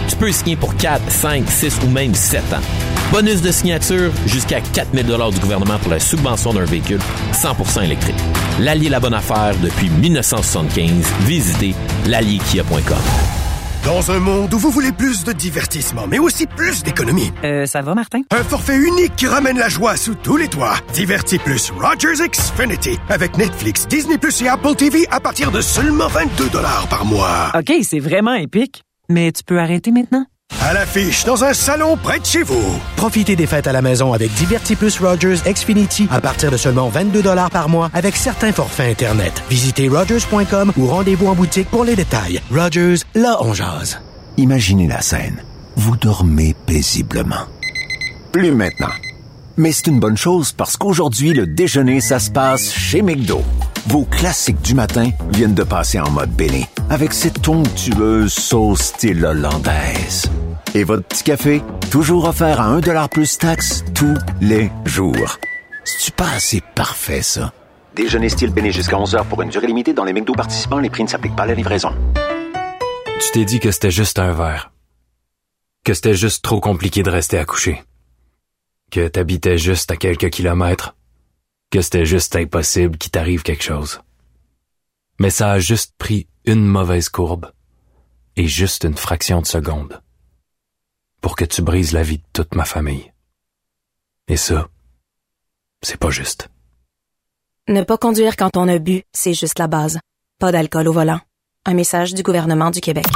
Tu peux signer pour 4, 5, 6 ou même 7 ans. Bonus de signature, jusqu'à 4 000 $ du gouvernement pour la subvention d'un véhicule 100% électrique. L'Allier la bonne affaire depuis 1975. Visitez l'allierkia.com. Dans un monde où vous voulez plus de divertissement, mais aussi plus d'économie. Ça va, Martin? Un forfait unique qui ramène la joie sous tous les toits. Divertis plus Rogers Xfinity. Avec Netflix, Disney Plus et Apple TV à partir de seulement 22 $ par mois. OK, c'est vraiment épique. Mais tu peux arrêter maintenant? À l'affiche, dans un salon près de chez vous. Profitez des fêtes à la maison avec Divertis Plus Rogers Xfinity à partir de seulement 22 $ par mois avec certains forfaits Internet. Visitez rogers.com ou rendez-vous en boutique pour les détails. Rogers, là on jase. Imaginez la scène. Vous dormez paisiblement. Plus maintenant. Mais c'est une bonne chose parce qu'aujourd'hui, le déjeuner, ça se passe chez McDo. Vos classiques du matin viennent de passer en mode béni avec cette onctueuse sauce style hollandaise. Et votre petit café, toujours offert à 1 $ plus taxe tous les jours. C'est-tu pas assez parfait, ça? Déjeuner style béni jusqu'à 11h pour une durée limitée dans les McDo participants. Les prix ne s'appliquent pas à la livraison. Tu t'es dit que c'était juste un verre. Que c'était juste trop compliqué de rester accouché. Que t'habitais juste à quelques kilomètres. Que c'était juste impossible qu'il t'arrive quelque chose. Mais ça a juste pris une mauvaise courbe et juste une fraction de seconde pour que tu brises la vie de toute ma famille. Et ça, c'est pas juste. Ne pas conduire quand on a bu, c'est juste la base. Pas d'alcool au volant. Un message du gouvernement du Québec.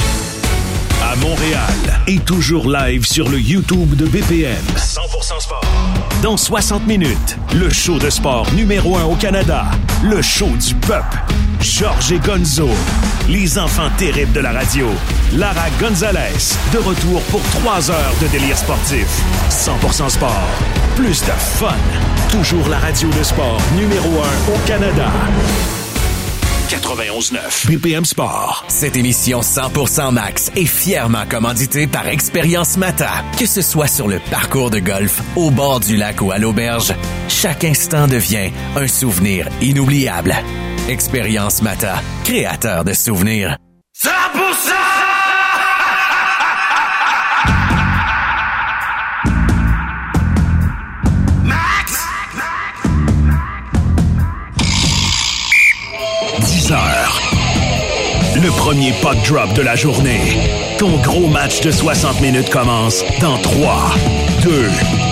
À Montréal et toujours live sur le YouTube de BPM. 100% sport. Dans 60 minutes, le show de sport numéro 1 au Canada. Le show du peuple. Georges et Gonzo. Les enfants terribles de la radio. Lara Gonzalez. De retour pour 3 heures de délire sportif. 100% sport. Plus de fun. Toujours la radio de sport numéro 1 au Canada. 91.9 BPM Sport. Cette émission 100% Max est fièrement commanditée par Expérience Mata. Que ce soit sur le parcours de golf, au bord du lac ou à l'auberge, chaque instant devient un souvenir inoubliable. Expérience Mata, créateur de souvenirs. 100%! Le premier puck drop de la journée. Ton gros match de 60 minutes commence dans 3, 2, 1.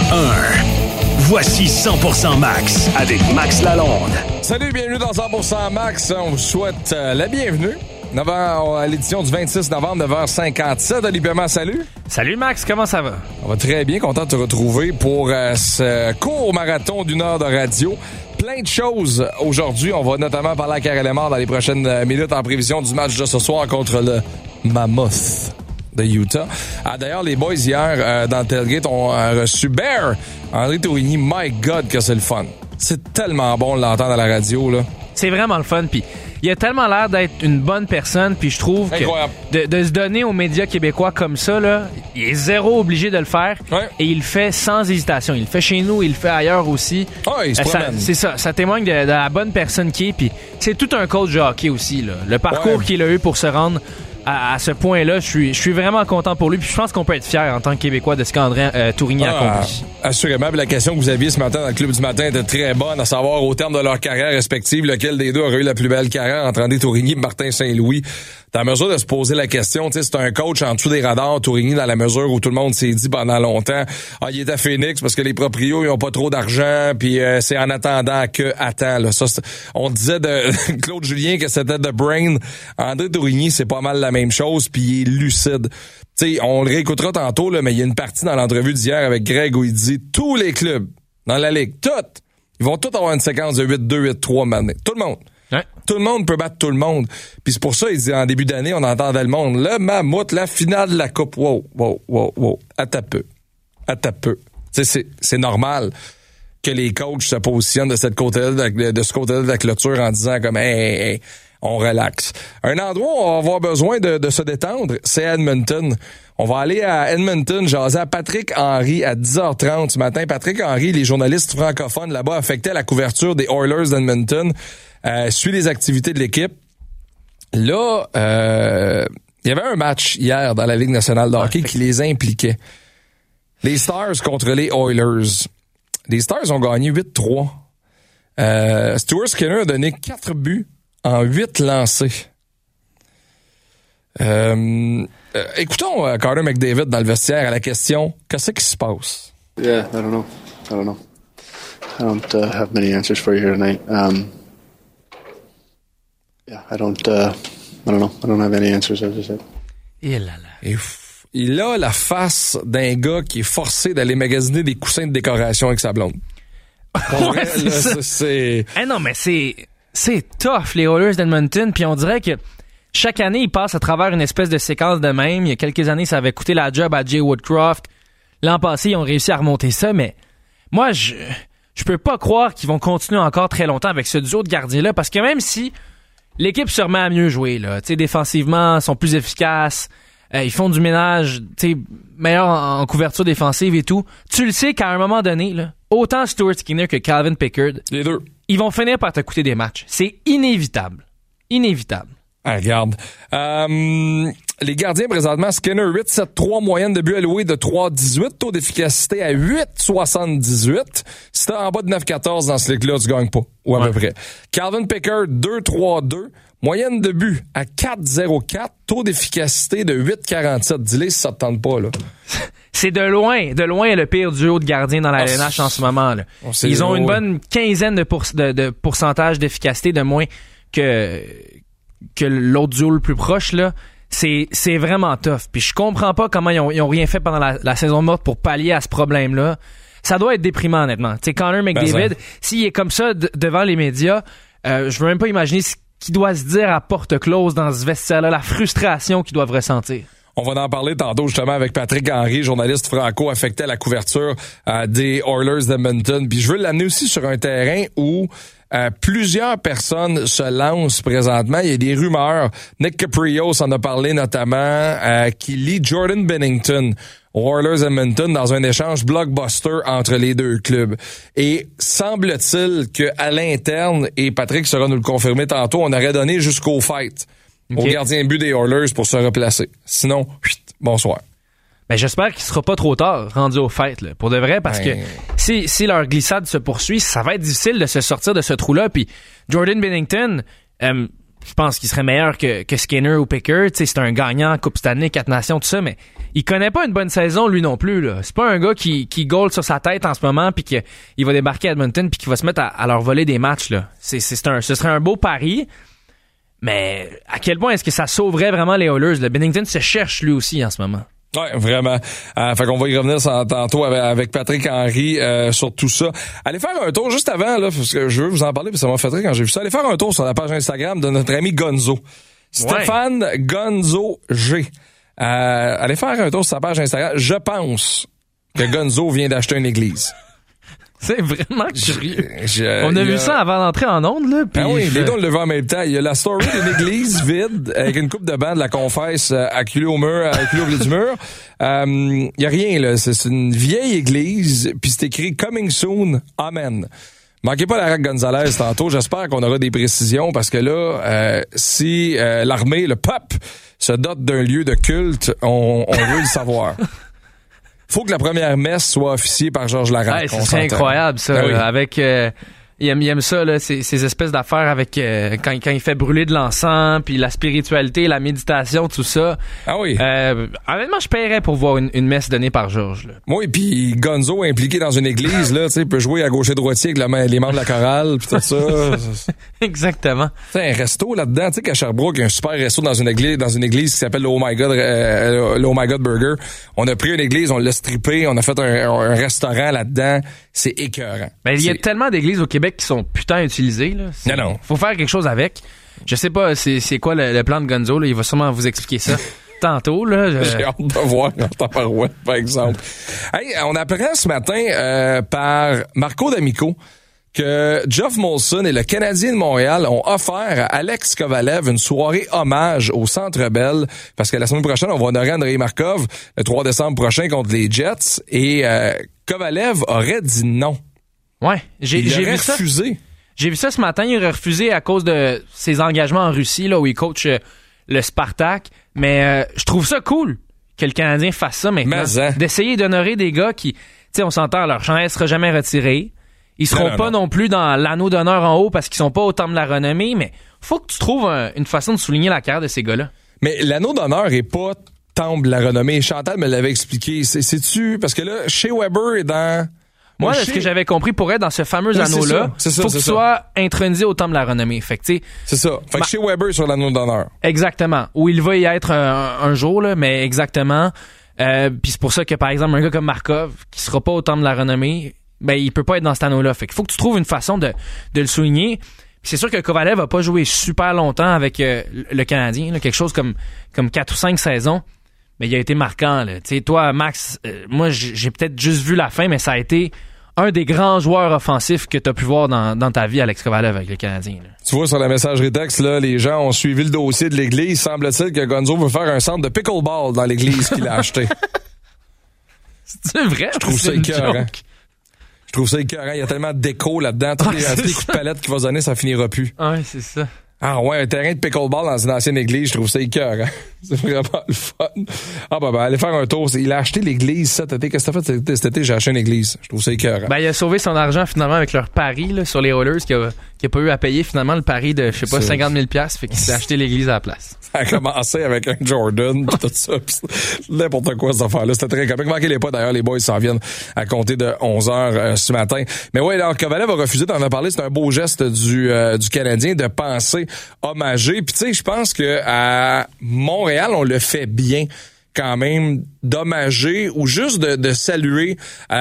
Voici 100% Max avec Max Lalonde. Salut, bienvenue dans 100% Max. On vous souhaite la bienvenue. À l'édition du 26 novembre, 9h57. Olivier Paiement, salut. Salut Max, comment ça va? On va très bien, content de te retrouver pour ce court marathon d'1 heure de radio. Plein de choses aujourd'hui. On va notamment parler à Karel Emard dans les prochaines minutes en prévision du match de ce soir contre le Mammoth de Utah. D'ailleurs, les boys hier dans le tailgate ont reçu Bear, André Tourigny. My God que c'est le fun. C'est tellement bon de l'entendre à la radio, là. C'est vraiment le fun, puis il a tellement l'air d'être une bonne personne, puis je trouve que de se donner aux médias québécois comme ça, là, il est zéro obligé de le faire, et il le fait sans hésitation. Il le fait chez nous, il le fait ailleurs aussi. Il se promène. C'est ça, ça témoigne de la bonne personne qu'il est, puis c'est tout un coach de hockey aussi, là. Le parcours qu'il a eu pour se rendre à ce point-là, je suis vraiment content pour lui. Puis je pense qu'on peut être fier en tant que Québécois de ce qu'André Tourigny a accompli. Assurément. Puis la question que vous aviez ce matin dans le Club du matin était très bonne, à savoir au terme de leur carrière respective, lequel des deux aurait eu la plus belle carrière entre André Tourigny et Martin Saint-Louis. T'as à mesure de se poser la question, tu sais, c'est un coach en dessous des radars, Tourigny, dans la mesure où tout le monde s'est dit pendant longtemps, il est à Phoenix parce que les proprios, ils ont pas trop d'argent, puis c'est en attendant que attends, là. Ça, on disait de Claude Julien que c'était The Brain. André Tourigny, c'est pas mal la même chose, puis il est lucide. Tu sais, on le réécoutera tantôt, là, mais il y a une partie dans l'entrevue d'hier avec Greg où il dit tous les clubs dans la ligue, ils vont tous avoir une séquence de 8-2, 8-3 maintenant. Tout le monde. Ouais. Tout le monde peut battre tout le monde. Puis c'est pour ça, il dit, en début d'année, on entendait le monde. Le Mammouth, la finale de la Coupe. Wow. Attends peu. Tu sais, c'est normal que les coachs se positionnent de ce côté-là de la clôture en disant comme, hey, on relaxe. Un endroit où on va avoir besoin de se détendre, c'est Edmonton. On va aller à Edmonton, jaser à Patrick Henry à 10h30 ce matin. Patrick Henry, les journalistes francophones là-bas affectés à la couverture des Oilers d'Edmonton, suit les activités de l'équipe. Là, Il y avait un match hier dans la Ligue nationale de hockey qui les impliquait. Les Stars contre les Oilers. Les Stars ont gagné 8-3. Stuart Skinner a donné 4 buts en 8 lancés. Écoutons Connor McDavid dans le vestiaire à la question « Qu'est-ce qui se passe? » Yeah, I don't know. I don't have many answers for you here tonight. I don't know. I don't have any answers, as I said. Et là là. Il a la face d'un gars qui est forcé d'aller magasiner des coussins de décoration avec sa blonde. Ouais, c'est... non, mais c'est tough, les Oilers d'Edmonton, puis on dirait que chaque année, ils passent à travers une espèce de séquence de même. Il y a quelques années, ça avait coûté la job à Jay Woodcroft. L'an passé, ils ont réussi à remonter ça, mais moi, je peux pas croire qu'ils vont continuer encore très longtemps avec ce duo de gardiens-là, parce que même si l'équipe se remet à mieux jouer, là, tu sais, défensivement, sont plus efficaces, ils font du ménage, tu sais, meilleur en couverture défensive et tout, tu le sais qu'à un moment donné, là, autant Stuart Skinner que Calvin Pickard, les deux, ils vont finir par te coûter des matchs. C'est inévitable. Inévitable. Ah, regarde. Les gardiens, présentement, Skinner, 8,73, moyenne de but alloué de 3,18, taux d'efficacité à 8,78. Si t'es en bas de 9,14 dans ce ligue-là, tu gagnes pas, ou à peu près. Calvin Pickard, 2,32, moyenne de but à 4,04, taux d'efficacité de 8,47. Dis-les si ça te tente pas, là. C'est de loin le pire duo de gardiens dans la LNH en ce moment, là. Ils ont une bonne quinzaine de pourcentage d'efficacité de moins que l'autre duo le plus proche, là. C'est vraiment tough. Puis je comprends pas comment ils ont rien fait pendant la saison morte pour pallier à ce problème-là. Ça doit être déprimant, honnêtement. Tu sais, Connor McDavid, s'il est comme ça devant les médias, je veux même pas imaginer ce qu'il doit se dire à porte close dans ce vestiaire-là, la frustration qu'ils doivent ressentir. On va en parler tantôt justement avec Patrick Henry, journaliste franco affecté à la couverture des Oilers d'Edmonton. Puis je veux l'amener aussi sur un terrain où plusieurs personnes se lancent présentement. Il y a des rumeurs. Nick Caprios en a parlé notamment, qui lie Jordan Binnington aux Oilers Edmonton dans un échange blockbuster entre les deux clubs. Et semble-t-il qu'à l'interne, et Patrick saura nous le confirmer tantôt, on aurait donné jusqu'au fight au gardien de but des Oilers pour se replacer. Sinon, bonsoir. Ben, j'espère qu'il sera pas trop tard rendu au fait, là, pour de vrai, parce que si leur glissade se poursuit, ça va être difficile de se sortir de ce trou-là. Puis Jordan Binnington, je pense qu'il serait meilleur que Skinner ou Pickard. C'est un gagnant, Coupe Stanley, 4 Nations, tout ça, mais il connaît pas une bonne saison, lui non plus, là. C'est pas un gars qui goal sur sa tête en ce moment, puis qu'il va débarquer à Edmonton, puis qu'il va se mettre à leur voler des matchs, là. Ce serait un beau pari. Mais à quel point est-ce que ça sauverait vraiment les Oilers? Le Binnington se cherche lui aussi en ce moment. Ouais, vraiment. Fait qu'on va y revenir tantôt avec Patrick Henry sur tout ça. Allez faire un tour juste avant, là, parce que je veux vous en parler, parce que ça m'a fait rire quand j'ai vu ça. Allez faire un tour sur la page Instagram de notre ami Gonzo. Stéphane Gonzo G. Allez faire un tour sur sa page Instagram. Je pense que Gonzo vient d'acheter une église. C'est vraiment curieux. On a vu ça avant d'entrer en onde, là. Ah oui, les deux on le voit en même temps. Il y a la story d'une église vide avec une coupe de bancs de la confesse acculée au mur, acculée au blé du mur. Il y a rien, là. C'est une vieille église, puis c'est écrit Coming Soon, Amen. Manquez pas la Rack Gonzalez tantôt. J'espère qu'on aura des précisions parce que là, si l'armée, le peuple, se dote d'un lieu de culte, on veut le savoir. Faut que la première messe soit officiée par Georges Larac. C'est incroyable, ça. Ah oui. Avec, il aime ça, là, ces espèces d'affaires avec quand il fait brûler de l'encens, puis la spiritualité, la méditation, tout ça. Ah oui. Honnêtement, je paierais pour voir une messe donnée par Georges. Là. Oui, puis Gonzo impliqué dans une église, là, tu sais, peut jouer à gauche et droitier avec les membres de la chorale, puis tout ça. Exactement. Tu sais, un resto là-dedans, tu sais qu'à Sherbrooke, il y a un super resto dans une église qui s'appelle le Oh My God Burger. On a pris une église, on l'a strippé, on a fait un restaurant là-dedans. C'est écœurant. Ben, il y a tellement d'églises au Québec qui sont putain utilisées, là. Non. Faut faire quelque chose avec. Je sais pas c'est quoi le plan de Gonzo, là. Il va sûrement vous expliquer ça tantôt, là. J'ai hâte de voir dans ta parouette, par exemple. Hey, on apprend ce matin par Marco D'Amico que Geoff Molson et le Canadien de Montréal ont offert à Alex Kovalev une soirée hommage au Centre Bell parce que la semaine prochaine, on va honorer Andrei Markov le 3 décembre prochain contre les Jets et Kovalev aurait dit non. Ouais, j'ai vu refusé. Ça. J'ai vu ça ce matin, il aurait refusé à cause de ses engagements en Russie là où il coach le Spartak, mais je trouve ça cool que le Canadien fasse ça maintenant. D'essayer d'honorer des gars qui, tu sais, on s'entend, leur chandail sera jamais retiré. Ils seront pas non plus dans l'anneau d'honneur en haut parce qu'ils sont pas au temple de la renommée, mais faut que tu trouves une façon de souligner la carrière de ces gars-là. Mais l'anneau d'honneur est pas temple de la renommée. Chantal me l'avait expliqué. C'est-tu... Parce que là, Shea Weber est dans... Moi, ce que j'avais compris pour être dans ce fameux anneau-là, faut qu'il soit intronisé au temple de la renommée. Fait que, c'est ça. Fait que Shea Weber est sur l'anneau d'honneur. Exactement. Où il va y être un jour, là, mais exactement. Puis c'est pour ça que, par exemple, un gars comme Markov, qui sera pas au temple de la renommée, ben, il peut pas être dans cet anneau-là. Fait qu'il faut que tu trouves une façon de le souligner. Puis c'est sûr que Kovalev a pas joué super longtemps avec le Canadien, là, quelque chose comme 4 ou 5 saisons. Mais il a été marquant, là. Tu sais, toi, Max, moi, j'ai peut-être juste vu la fin, mais ça a été un des grands joueurs offensifs que tu as pu voir dans ta vie, Alex Kovalev, avec les Canadiens. Là. Tu vois, sur la messagerie texte, là, les gens ont suivi le dossier de l'église. Semble-t-il que Gonzo veut faire un centre de pickleball dans l'église qu'il a acheté. C'est vrai? Je trouve ça écœurant. Je trouve ça écœurant. Il y a tellement de déco là-dedans. Tous les coups de palette qu'il va donner, ça finira plus. Ouais, c'est ça. Ah ouais, un terrain de pickleball dans une ancienne église, je trouve ça écœurant. C'est vraiment le fun. Ah ben, allez faire un tour. Il a acheté l'église cet été. Qu'est-ce que t'as fait cet été? J'ai acheté une église. Je trouve ça écœurant. Ben, il a sauvé son argent finalement avec leur pari là, sur les Oilers qui a pas eu à payer finalement le pari de, je sais pas, 50 000 $. Fait qu'il s'est acheté l'église à la place. Ça a commencé avec un Jordan pis tout ça. Pis n'importe quoi, cette affaire-là. C'était très comique. Manquez-les pas, d'ailleurs, les boys s'en viennent à compter de 11h ce matin. Mais ouais, alors, Kovalev a refusé, t'en as parlé, c'est un beau geste du Canadien de penser hommager. Puis tu sais, je pense que à Montréal, on le fait bien quand même d'hommager ou juste de saluer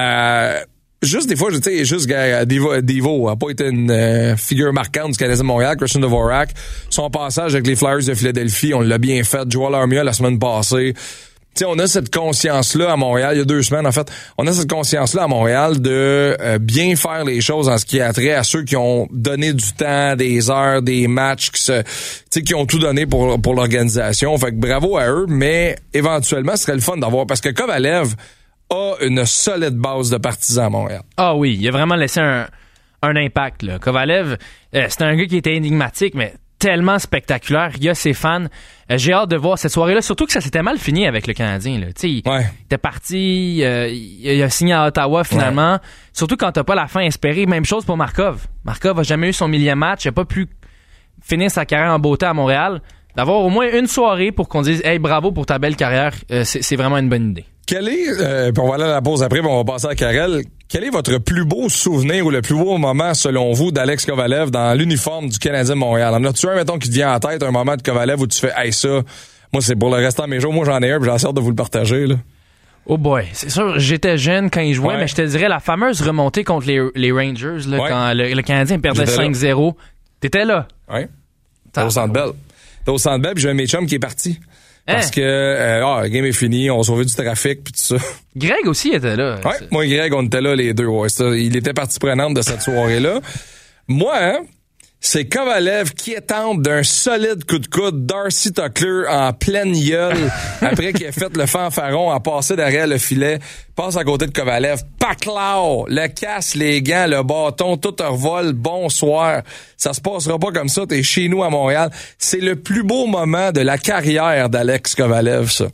juste des fois, tu sais, juste Devo a pas été une figure marquante du Canadien de Montréal, Christian Dvorak. Son passage avec les Flyers de Philadelphie, on l'a bien fait. Joel Armia la semaine passée. Tu sais, on a cette conscience-là à Montréal, il y a 2 semaines en fait, on a cette conscience-là à Montréal de bien faire les choses en ce qui a trait à ceux qui ont donné du temps, des heures, des matchs, qui ont tout donné pour l'organisation. Fait que bravo à eux, mais éventuellement, ce serait le fun d'avoir, parce que Kovalev a une solide base de partisans à Montréal. Ah oui, il a vraiment laissé un impact, là. Kovalev, c'était un gars qui était énigmatique, mais tellement spectaculaire. Il y a ses fans. J'ai hâte de voir cette soirée-là, surtout que ça s'était mal fini avec le Canadien, là. Tu sais, il était parti, il a signé à Ottawa finalement. Ouais. Surtout quand t'as pas la fin espérée. Même chose pour Markov. Markov a jamais eu son 1000e match. Il a pas pu finir sa carrière en beauté à Montréal. D'avoir au moins une soirée pour qu'on dise « Hey, bravo pour ta belle carrière », c'est vraiment une bonne idée. Quel est, puis on va aller à la pause après, puis on va passer à Karel. Quel est votre plus beau souvenir ou le plus beau moment, selon vous, d'Alex Kovalev dans l'uniforme du Canadien de Montréal? En as-tu un, mettons, qui te vient en tête, un moment de Kovalev où tu fais « Hey, ça, moi, c'est pour le restant de mes jours. Moi, j'en ai un, puis j'ai hâte de vous le partager, là. » Oh boy, c'est sûr, j'étais jeune quand il jouait, mais je te dirais, la fameuse remontée contre les Rangers, là, quand le Canadien perdait 5-0. Là. T'étais là? Oui. T'es au Centre Bell. Puis j'ai un de mes chums qui est parti. Parce que le game est fini, on a sauvé du trafic puis tout ça. Greg aussi était là. Ouais, moi et Greg, on était là les deux. Ouais, il était partie prenante de cette soirée-là. Moi, c'est Kovalev qui étampe d'un solide coup de coude Darcy Tucker en pleine gueule après qu'il ait fait le fanfaron à passer derrière le filet, passe à côté de Kovalev, paclao, le casse, les gants, le bâton, tout revole, bonsoir. Ça se passera pas comme ça, t'es chez nous à Montréal. C'est le plus beau moment de la carrière d'Alex Kovalev, ça.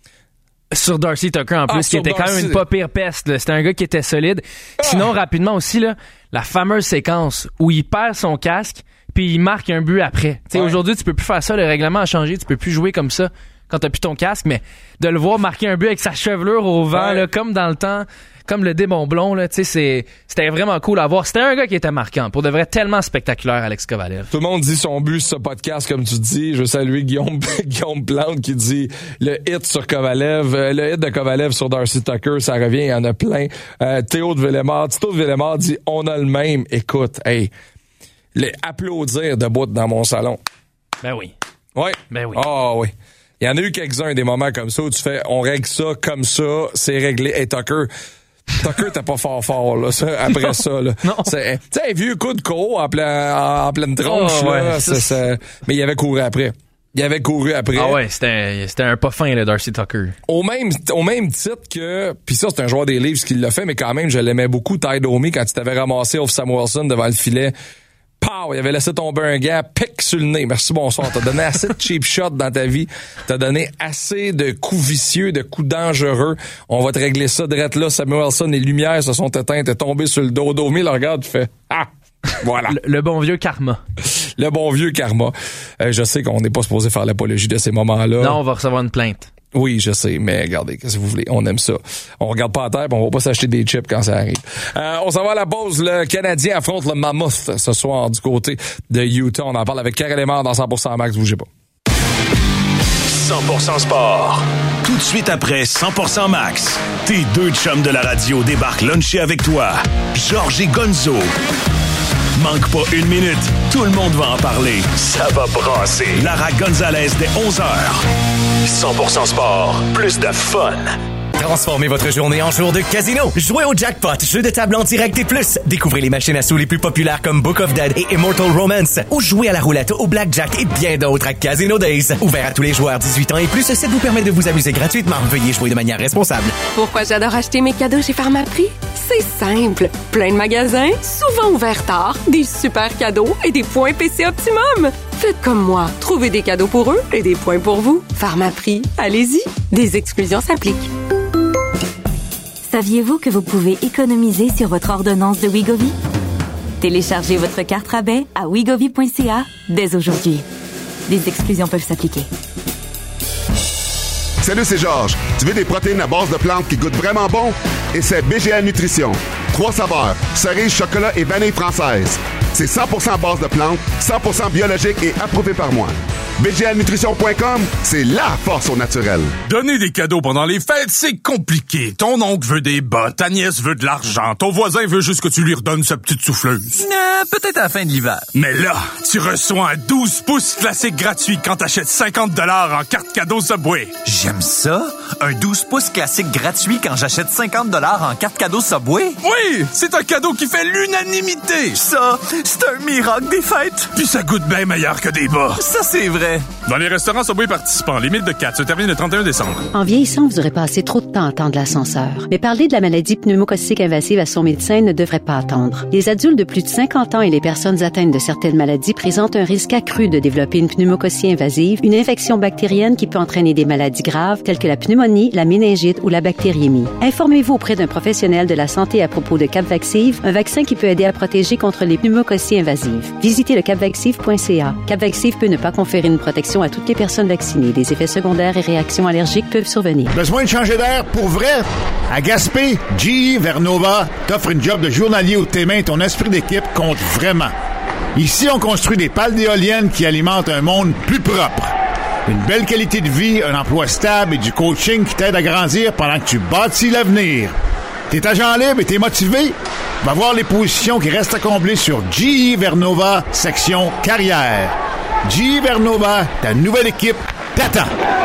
Sur Darcy Tucker en plus, qui était quand même une pas pire peste, là. C'était un gars qui était solide. Sinon, rapidement aussi, là, la fameuse séquence où il perd son casque puis il marque un but après. Tu sais, aujourd'hui, tu peux plus faire ça, le règlement a changé, tu peux plus jouer comme ça quand t'as plus ton casque, mais de le voir marquer un but avec sa chevelure au vent, là, comme dans le temps, comme le démon blond, là, tu sais, c'était vraiment cool à voir. C'était un gars qui était marquant, pour de vrai, tellement spectaculaire, Alex Kovalev. Tout le monde dit son but sur ce podcast, comme tu dis. Je veux saluer Guillaume Plante qui dit le hit sur Kovalev, le hit de Kovalev sur Darcy Tucker, ça revient, il y en a plein. Tito de Villemort dit on a le même. Écoute, hey, les applaudir debout dans mon salon. Ben oui. Ouais. Ben oui. Ah oui. Il y en a eu quelques-uns des moments comme ça où tu fais on règle ça comme ça, c'est réglé. Hey, Tucker, t'es pas fort là, ça, après non, ça là. Non. C'est, tu sais, un vieux coup de croc en pleine tronche là, mais il avait couru après. Ah ouais, c'était un pas fin, le Darcy Tucker. Au même titre que, puis ça c'est un joueur des Leafs qui l'a fait, mais quand même je l'aimais beaucoup, Ty Domi, quand il t'avait ramassé Off Samuelson devant le filet. Pow! Il avait laissé tomber un gars, pic sur le nez. Merci, bonsoir. T'as donné assez de cheap shots dans ta vie. T'as donné assez de coups vicieux, de coups dangereux. On va te régler ça direct là. Samuelson, les lumières se sont éteintes. T'es tombé sur le dos. Domi le regarde, tu fais ah! Voilà. Le bon vieux karma. Le bon vieux karma. Je sais qu'on n'est pas supposé faire l'apologie de ces moments-là. Non, on va recevoir une plainte. Oui, je sais, mais regardez, qu'est-ce que vous voulez, on aime ça. On regarde pas à terre, pis on va pas s'acheter des chips quand ça arrive. On s'en va à la pause. Le Canadien affronte le Mammoth ce soir du côté de Utah. On en parle avec Karel Lemar dans 100% Max, bougez pas. 100% Sport. Tout de suite après 100% Max, tes deux chums de la radio débarquent luncher avec toi. Georges et Gonzo. Manque pas une minute, tout le monde va en parler. Ça va brasser. Lara Gonzalez dès 11h. 100% Sport, plus de fun. Transformez votre journée en jour de casino. Jouez au jackpot, jeu de table en direct et plus. Découvrez les machines à sous les plus populaires comme Book of Dead et Immortal Romance. Ou jouez à la roulette, au blackjack et bien d'autres à Casino Days. Ouvert à tous les joueurs 18 ans et plus, ça vous permet de vous amuser gratuitement. Veuillez jouer de manière responsable. Pourquoi j'adore acheter mes cadeaux chez Pharmaprix? C'est simple. Plein de magasins, souvent ouverts tard, des super cadeaux et des points PC Optimum. Faites comme moi. Trouvez des cadeaux pour eux et des points pour vous. Pharmaprix, allez-y. Des exclusions s'appliquent. Saviez-vous que vous pouvez économiser sur votre ordonnance de Wegovy? Téléchargez votre carte rabais à wegovy.ca dès aujourd'hui. Des exclusions peuvent s'appliquer. Salut, c'est Georges. Tu veux des protéines à base de plantes qui goûtent vraiment bon? Essaie BGA Nutrition. 3 saveurs, cerise, chocolat et vanille française. C'est 100% à base de plantes, 100% biologique et approuvé par moi. BGAnutrition.com, c'est la force au naturel. Donner des cadeaux pendant les fêtes, c'est compliqué. Ton oncle veut des bottes, ta nièce veut de l'argent, ton voisin veut juste que tu lui redonnes sa petite souffleuse. Peut-être à la fin de l'hiver. Mais là, tu reçois un 12 pouces classique gratuit quand t'achètes 50$ en carte cadeau Subway. J'aime ça. Un 12 pouces classique gratuit quand j'achète 50$ en carte cadeau Subway. Oui, c'est un cadeau qui fait l'unanimité. Ça, c'est un miracle des fêtes. Puis ça goûte bien meilleur que des bas. Ça, c'est vrai. Dans les restaurants Subway participants, limite de 4 se termine le 31 décembre. En vieillissant, vous aurez passé trop de temps à attendre l'ascenseur. Mais parler de la maladie pneumococcique invasive à son médecin ne devrait pas attendre. Les adultes de plus de 50 ans et les personnes atteintes de certaines maladies présentent un risque accru de développer une pneumococcie invasive, une infection bactérienne qui peut entraîner des maladies graves telles que la pneumonie, la méningite ou la bactériémie. Informez-vous auprès d'un professionnel de la santé à propos de Capvaxive, un vaccin qui peut aider à protéger contre les pneumococcies invasives. Visitez le capvaxive.ca. Capvaxive peut ne pas conférer une protection à toutes les personnes vaccinées. Des effets secondaires et réactions allergiques peuvent survenir. Besoin de changer d'air pour vrai? À Gaspé, GE Vernova t'offre une job de journalier où tes mains et ton esprit d'équipe comptent vraiment. Ici, on construit des pales d'éoliennes qui alimentent un monde plus propre. Une belle qualité de vie, un emploi stable et du coaching qui t'aide à grandir pendant que tu bâtis l'avenir. T'es agent libre et t'es motivé? Va voir les positions qui restent à combler sur GE Vernova, section carrière. GE Vernova, ta nouvelle équipe t'attend.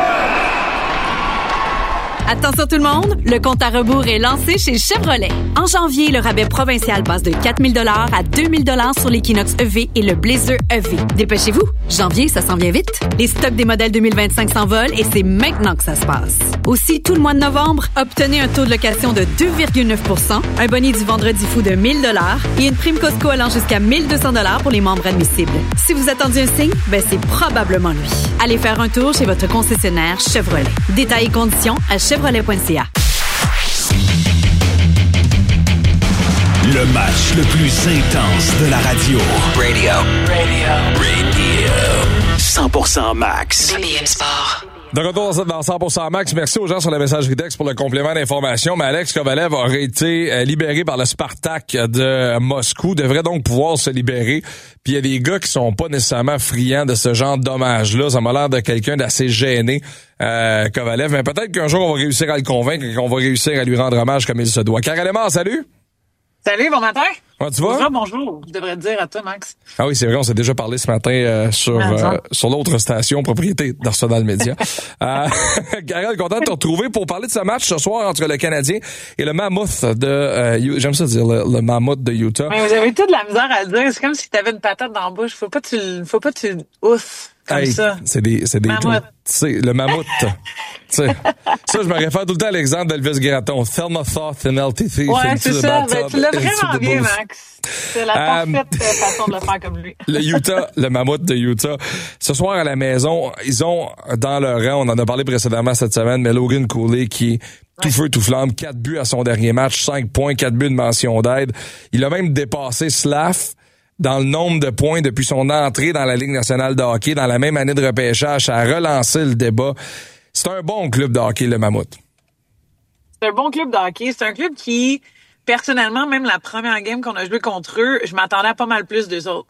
Attention tout le monde, le compte à rebours est lancé chez Chevrolet. En janvier, le rabais provincial passe de 4 000 à 2 000 sur l'Equinox EV et le Blazer EV. Dépêchez-vous, janvier, ça s'en vient vite. Les stocks des modèles 2025 s'envolent et c'est maintenant que ça se passe. Aussi, tout le mois de novembre, obtenez un taux de location de 2,9%, un boni du vendredi fou de 1 000 et une prime Costco allant jusqu'à 1 200 $ pour les membres admissibles. Si vous attendiez un signe, c'est probablement lui. Allez faire un tour chez votre concessionnaire Chevrolet. Détails et conditions à Chevrolet.ca. Le match le plus intense de la radio. Radio. 100% Max. BPM Sport. De retour dans 100% Max, merci aux gens sur la messagerie texte pour le complément d'information. Mais Alex Kovalev aurait été libéré par le Spartak de Moscou, devrait donc pouvoir se libérer. Puis il y a des gars qui sont pas nécessairement friands de ce genre d'hommage-là. Ça m'a l'air de quelqu'un d'assez gêné, Kovalev. Mais peut-être qu'un jour on va réussir à le convaincre et qu'on va réussir à lui rendre hommage comme il se doit. Karel Lemar, salut! Salut, bon matin. Comment tu vas? Bonjour. Je devrais te dire à toi, Max. Ah oui, c'est vrai, on s'est déjà parlé ce matin sur l'autre station, propriété d'Arsenal Média. Karel, content de te retrouver pour parler de ce match ce soir entre le Canadien et le Mammoth de... j'aime ça dire, le Mammoth de Utah. Mais vous avez toute la misère à le dire. C'est comme si tu avais une patate dans la bouche. Faut pas que tu ouf. Comme ça. C'est des mammouth. Le mammouth. Ça, je me réfère tout le temps à l'exemple d'Elvis Gratton. Thelma Thoth and LTC. Ouais, c'est ça. Ben, tu l'as vraiment bien, Max. C'est la parfaite façon de le faire comme lui. Le mammouth de Utah. Ce soir à la maison, ils ont dans leur rang, on en a parlé précédemment cette semaine, mais Logan Cooley qui est tout feu, tout flamme, 4 buts à son dernier match, 5 points, 4 buts de mention d'aide. Il a même dépassé Slav dans le nombre de points depuis son entrée dans la Ligue nationale de hockey, dans la même année de repêchage. Ça a relancé le débat. C'est un bon club de hockey, le Mammouth. C'est un bon club de hockey. C'est un club qui, personnellement, même la première game qu'on a joué contre eux, je m'attendais à pas mal plus d'eux autres.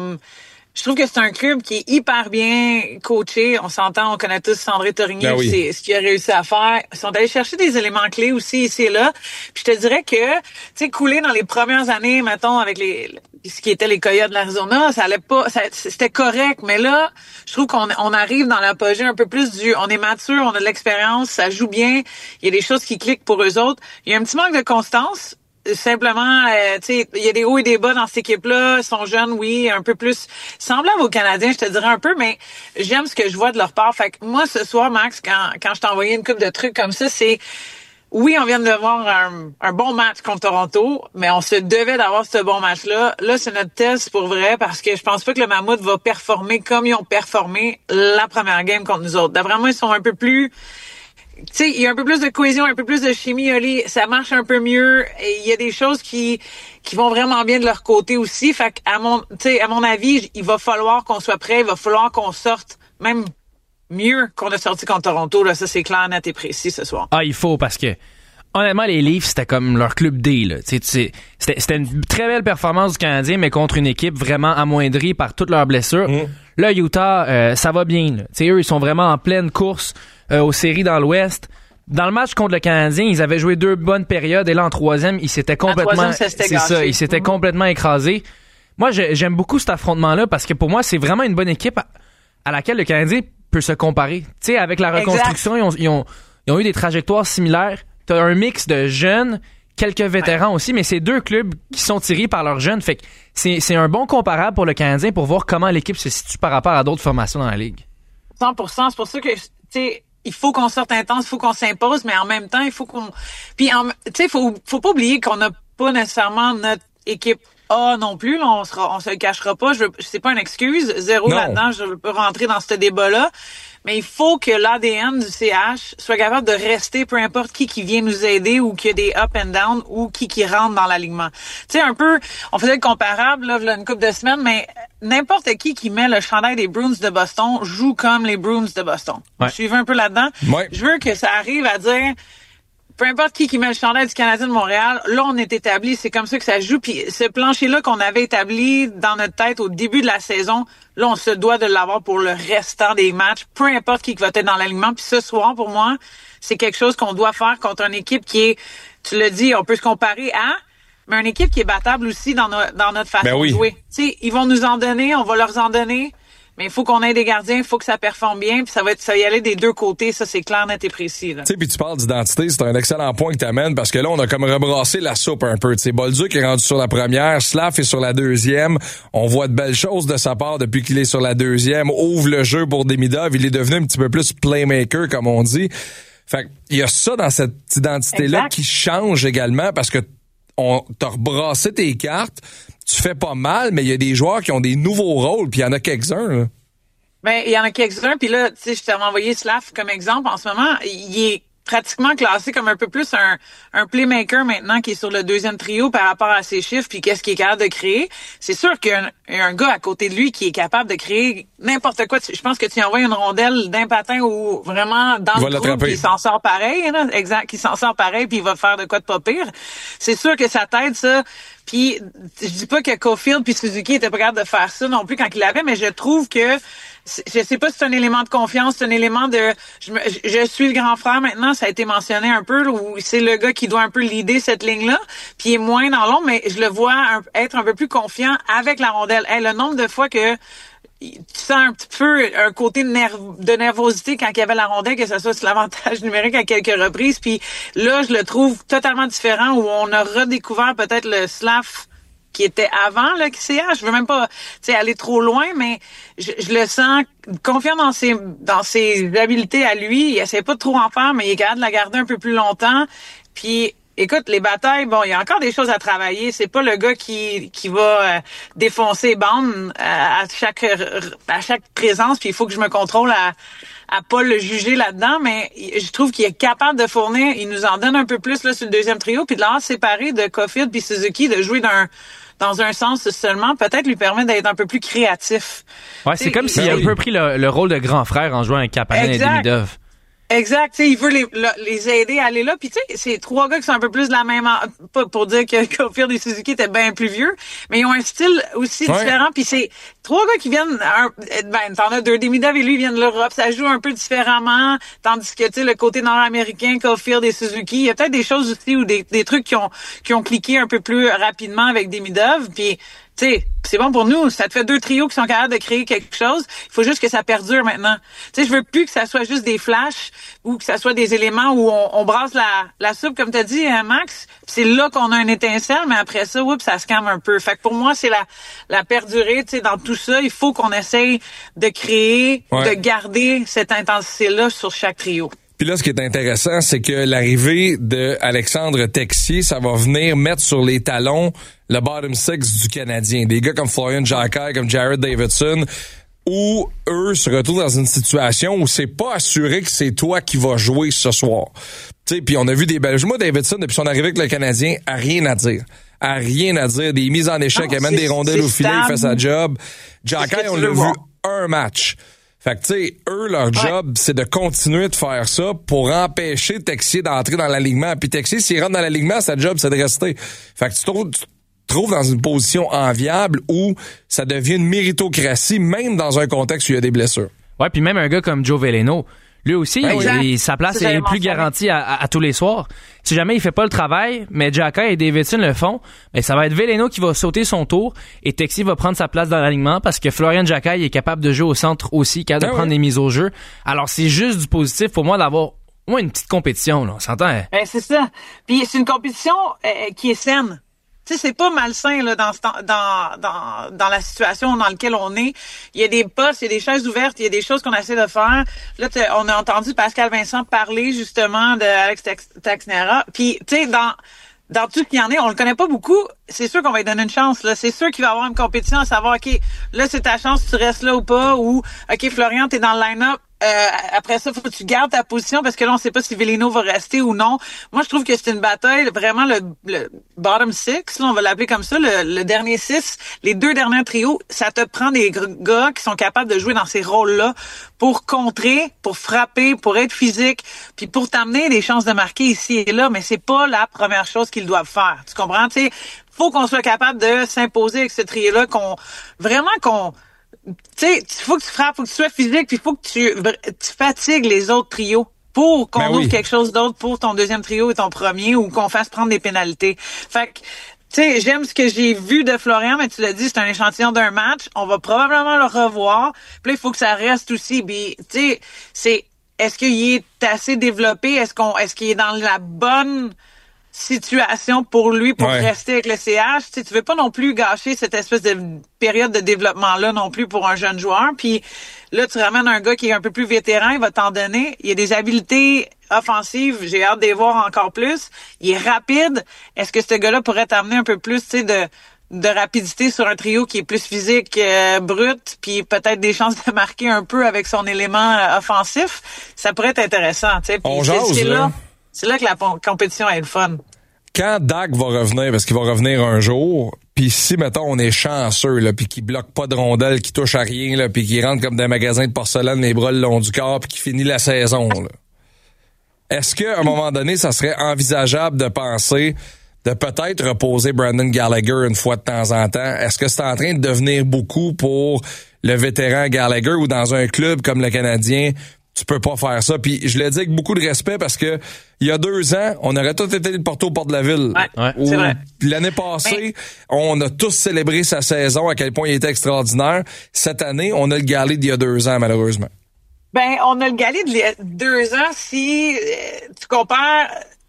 Je trouve que c'est un club qui est hyper bien coaché. On s'entend, on connaît tous Sandré Torigny, c'est ce qu'il a réussi à faire. Ils sont allés chercher des éléments clés aussi ici et là. Puis je te dirais que, tu sais, Cooley dans les premières années, mettons, avec ce qui était les Coyotes de l'Arizona, ça allait pas, c'était correct. Mais là, je trouve qu'on arrive dans l'apogée un peu plus on est mature, on a de l'expérience, ça joue bien. Il y a des choses qui cliquent pour eux autres. Il y a un petit manque de constance. Simplement, tu sais, il y a des hauts et des bas dans cette équipe-là. Ils sont jeunes, oui, un peu plus semblables aux Canadiens, je te dirais un peu, mais j'aime ce que je vois de leur part. Fait que moi, ce soir, Max, quand je t'ai envoyé une couple de trucs comme ça, c'est... Oui, on vient de voir un bon match contre Toronto, mais on se devait d'avoir ce bon match-là. Là, c'est notre test pour vrai, parce que je pense pas que le Mammouth va performer comme ils ont performé la première game contre nous autres. D'après moi, ils sont un peu plus... Tu sais, il y a un peu plus de cohésion, un peu plus de chimie, Oli. Ça marche un peu mieux. Et il y a des choses qui vont vraiment bien de leur côté aussi. Fait qu'à mon avis, il va falloir qu'on soit prêt. Il va falloir qu'on sorte même mieux qu'on a sorti contre Toronto. Là, ça, c'est clair, net et précis ce soir. Ah, il faut, parce que honnêtement, les Leafs, c'était comme leur club D. Là. C'était une très belle performance du Canadien, mais contre une équipe vraiment amoindrie par toutes leurs blessures. Là, Utah, ça va bien. Là. Eux, ils sont vraiment en pleine course aux séries dans l'Ouest. Dans le match contre le Canadien, ils avaient joué 2 bonnes périodes, et là, en troisième, ils s'étaient complètement... ils s'étaient complètement écrasés. Moi, j'aime beaucoup cet affrontement-là, parce que pour moi, c'est vraiment une bonne équipe à laquelle le Canadien peut se comparer. Tu sais, avec la reconstruction, ils ont eu des trajectoires similaires. T'as un mix de jeunes, quelques vétérans aussi, mais c'est 2 clubs qui sont tirés par leurs jeunes. Fait que c'est un bon comparable pour le Canadien pour voir comment l'équipe se situe par rapport à d'autres formations dans la Ligue. 100%. C'est pour ça que, tu sais, il faut qu'on sorte intense, il faut qu'on s'impose, mais en même temps, il faut qu'on... Puis, tu sais, faut pas oublier qu'on n'a pas nécessairement notre équipe A non plus. Là, on se le cachera pas. C'est pas une excuse. Zéro là-dedans. Je peux rentrer dans ce débat-là. Mais il faut que l'ADN du CH soit capable de rester, peu importe qui vient nous aider ou qu'il y a des up and down ou qui rentre dans l'alignement. Tu sais, un peu, on faisait le comparable, là, une couple de semaines, mais n'importe qui met le chandail des Bruins de Boston joue comme les Bruins de Boston. Ouais. Suivez un peu là-dedans. Ouais. Je veux que ça arrive à dire... Peu importe qui met le chandail du Canadien de Montréal, là, on est établi, c'est comme ça que ça joue. Puis ce plancher-là qu'on avait établi dans notre tête au début de la saison, là, on se doit de l'avoir pour le restant des matchs, peu importe qui va être dans l'alignement. Puis ce soir, pour moi, c'est quelque chose qu'on doit faire contre une équipe qui est, tu l'as dit, on peut se comparer à, mais une équipe qui est battable aussi dans notre façon de jouer. Tu sais, ils vont nous en donner, on va leur en donner. Mais il faut qu'on ait des gardiens, il faut que ça performe bien, puis ça va y aller des 2 côtés, ça c'est clair, net et précis. Tu sais, puis tu parles d'identité, c'est un excellent point que t'amènes, parce que là, on a comme rebrassé la soupe un peu. Tu sais, Bolduc est rendu sur la première, Slav est sur la deuxième, on voit de belles choses de sa part depuis qu'il est sur la deuxième, ouvre le jeu pour Demidov, il est devenu un petit peu plus playmaker, comme on dit. Fait qu'il y a ça dans cette identité-là qui change également, parce que t'as rebrassé tes cartes, tu fais pas mal, mais il y a des joueurs qui ont des nouveaux rôles, puis il y en a quelques-uns, là. Ben, il y en a quelques-uns, puis là, tu sais, je t'avais envoyé Slav comme exemple. En ce moment, il est pratiquement classé comme un peu plus un playmaker maintenant qui est sur le 2e trio par rapport à ses chiffres puis qu'est-ce qu'il est capable de créer. C'est sûr qu'il y a un gars à côté de lui qui est capable de créer n'importe quoi. Je pense que tu envoies une rondelle d'un patin ou vraiment dans le trou puis il s'en sort pareil, là. Exact, qu'il s'en sort pareil puis il va faire de quoi de pas pire. C'est sûr que ça t'aide, ça. Puis je dis pas que Caulfield puis Suzuki étaient pas capables de faire ça non plus quand il l'avait, mais je trouve que je sais pas si c'est un élément de confiance, c'est un élément de je suis le grand frère maintenant, ça a été mentionné un peu, où c'est le gars qui doit un peu leader cette ligne-là, puis il est moins dans l'ombre, mais je le vois être un peu plus confiant avec la rondelle. Hey, le nombre de fois que tu sens un petit peu un côté de nervosité quand il y avait la rondelle, que ce soit sur l'avantage numérique à quelques reprises, puis là, je le trouve totalement différent, où on a redécouvert peut-être le Slav qui était avant le CH. Je veux même pas aller trop loin, mais je le sens confiant dans ses habiletés à lui. Il essaie pas de trop en faire, mais il est capable de la garder un peu plus longtemps. Puis écoute, les batailles, bon, il y a encore des choses à travailler. C'est pas le gars qui va défoncer bande à chaque présence. Puis il faut que je me contrôle à pas le juger là-dedans, mais je trouve qu'il est capable de fournir. Il nous en donne un peu plus là sur le deuxième trio, puis de l'avoir séparé de Caulfield puis Suzuki, de jouer dans un sens seulement, peut-être lui permet d'être un peu plus créatif. Ouais, c'est comme s'il a un peu pris le rôle de grand frère en jouant avec Kapanen et Demidov. Exact, tu sais, il veut les aider à aller là. Puis tu sais, c'est trois gars qui sont un peu plus de la même, pas pour dire que Caulfield et Suzuki étaient bien plus vieux, mais ils ont un style aussi différent. Puis c'est trois gars qui viennent, t'en as deux, Demidov et lui viennent de l'Europe, ça joue un peu différemment, tandis que tu sais le côté nord-américain, Caulfield et Suzuki, il y a peut-être des choses aussi ou des trucs qui ont cliqué un peu plus rapidement avec Demidov. Puis tu sais, c'est bon pour nous. Ça te fait deux trios qui sont capables de créer quelque chose. Il faut juste que ça perdure maintenant. Tu sais, je veux plus que ça soit juste des flashs ou que ça soit des éléments où on brasse la soupe, comme t'as dit, Max. C'est là qu'on a un étincelle, mais après ça, ça se calme un peu. Fait que pour moi, c'est la perdurer, tu sais, dans tout ça. Il faut qu'on essaye de créer, de garder cette intensité-là sur chaque trio. Puis là, ce qui est intéressant, c'est que l'arrivée de Alexandre Texier, ça va venir mettre sur les talons le bottom six du Canadien. Des gars comme Florian Jacquet, comme Jared Davidson, où eux se retrouvent dans une situation où c'est pas assuré que c'est toi qui vas jouer ce soir. Tu sais, puis on a vu des belles... Moi, Davidson, depuis son arrivée avec le Canadien, a rien à dire. Des mises en échec, amène des rondelles au filet, il fait sa job. Jacquet, on l'a vu un match. Fait que, tu sais, eux, leur job, c'est de continuer de faire ça pour empêcher Texier d'entrer dans l'alignement. Puis Texier, s'il rentre dans l'alignement, sa job, c'est de rester. Fait que tu te trouves dans une position enviable où ça devient une méritocratie, même dans un contexte où il y a des blessures. Ouais, puis même un gars comme Joe Veleno, lui aussi, sa place est plus garantie à tous les soirs. Si jamais il fait pas le travail, mais Jacquet et Davidson le font, mais ça va être Veleno qui va sauter son tour et Texier va prendre sa place dans l'alignement parce que Florian Jacquet est capable de jouer au centre aussi, capable de prendre des mises au jeu. Alors c'est juste du positif pour moi d'avoir une petite compétition, là, on s'entend. C'est ça. Puis c'est une compétition qui est saine. Tu sais, c'est pas malsain là dans la situation dans laquelle on est. Il y a des postes, il y a des chaises ouvertes, il y a des choses qu'on essaie de faire. Là, on a entendu Pascal Vincent parler justement de Alex Taxnera. Puis, tu sais, dans tout ce qu'il y en est, on le connaît pas beaucoup. C'est sûr qu'on va lui donner une chance. Là, c'est sûr qu'il va y avoir une compétition à savoir, ok, là c'est ta chance, tu restes là ou pas, ou ok Florian, t'es dans le line-up. Après ça, faut que tu gardes ta position parce que là, on sait pas si Veleno va rester ou non. Moi, je trouve que c'est une bataille, vraiment le bottom six, là, on va l'appeler comme ça, le dernier 6, les deux derniers trios, ça te prend des gars qui sont capables de jouer dans ces rôles-là pour contrer, pour frapper, pour être physique, puis pour t'amener des chances de marquer ici et là, mais c'est pas la première chose qu'ils doivent faire. Tu comprends? Tu sais, faut qu'on soit capable de s'imposer avec ce trio-là, tu sais, faut que tu frappes, faut que tu sois physique, puis faut que tu fatigues les autres trios pour qu'on ouvre quelque chose d'autre pour ton deuxième trio et ton premier ou qu'on fasse prendre des pénalités. Fait que, tu sais, j'aime ce que j'ai vu de Florian, mais tu l'as dit, c'est un échantillon d'un match. On va probablement le revoir. Puis là, il faut que ça reste aussi. Puis, tu sais, est-ce qu'il est assez développé? Est-ce qu'il est dans la bonne situation pour lui pour rester avec le CH? Tu sais, tu veux pas non plus gâcher cette espèce de période de développement-là non plus pour un jeune joueur. Puis là, tu ramènes un gars qui est un peu plus vétéran, il va t'en donner. Il y a des habiletés offensives, j'ai hâte de les voir encore plus. Il est rapide. Est-ce que ce gars-là pourrait t'amener un peu plus, tu sais, de rapidité sur un trio qui est plus physique, brut, puis peut-être des chances de marquer un peu avec son élément offensif? Ça pourrait être intéressant, tu sais. On jase, là. C'est là que la compétition est le fun. Quand Dak va revenir, parce qu'il va revenir un jour, puis si, mettons, on est chanceux, là, puis qu'il bloque pas de rondelles, qu'il touche à rien, là, puis qu'il rentre comme des magasins de porcelaine, les bras le long du corps, puis qu'il finit la saison, là. Est-ce qu'à un moment donné, ça serait envisageable de penser de peut-être reposer Brendan Gallagher une fois de temps en temps? Est-ce que c'est en train de devenir beaucoup pour le vétéran Gallagher ou dans un club comme le Canadien? Tu peux pas faire ça. Puis je le dis avec beaucoup de respect parce que il y a 2 ans, on aurait tous été le Porto au Port de la Ville. Ouais, c'est vrai. L'année passée, on a tous célébré sa saison, à quel point il était extraordinaire. Cette année, on a le Galley d'il y a 2 ans, malheureusement. Ben, on a le Galley de 2 ans si tu compares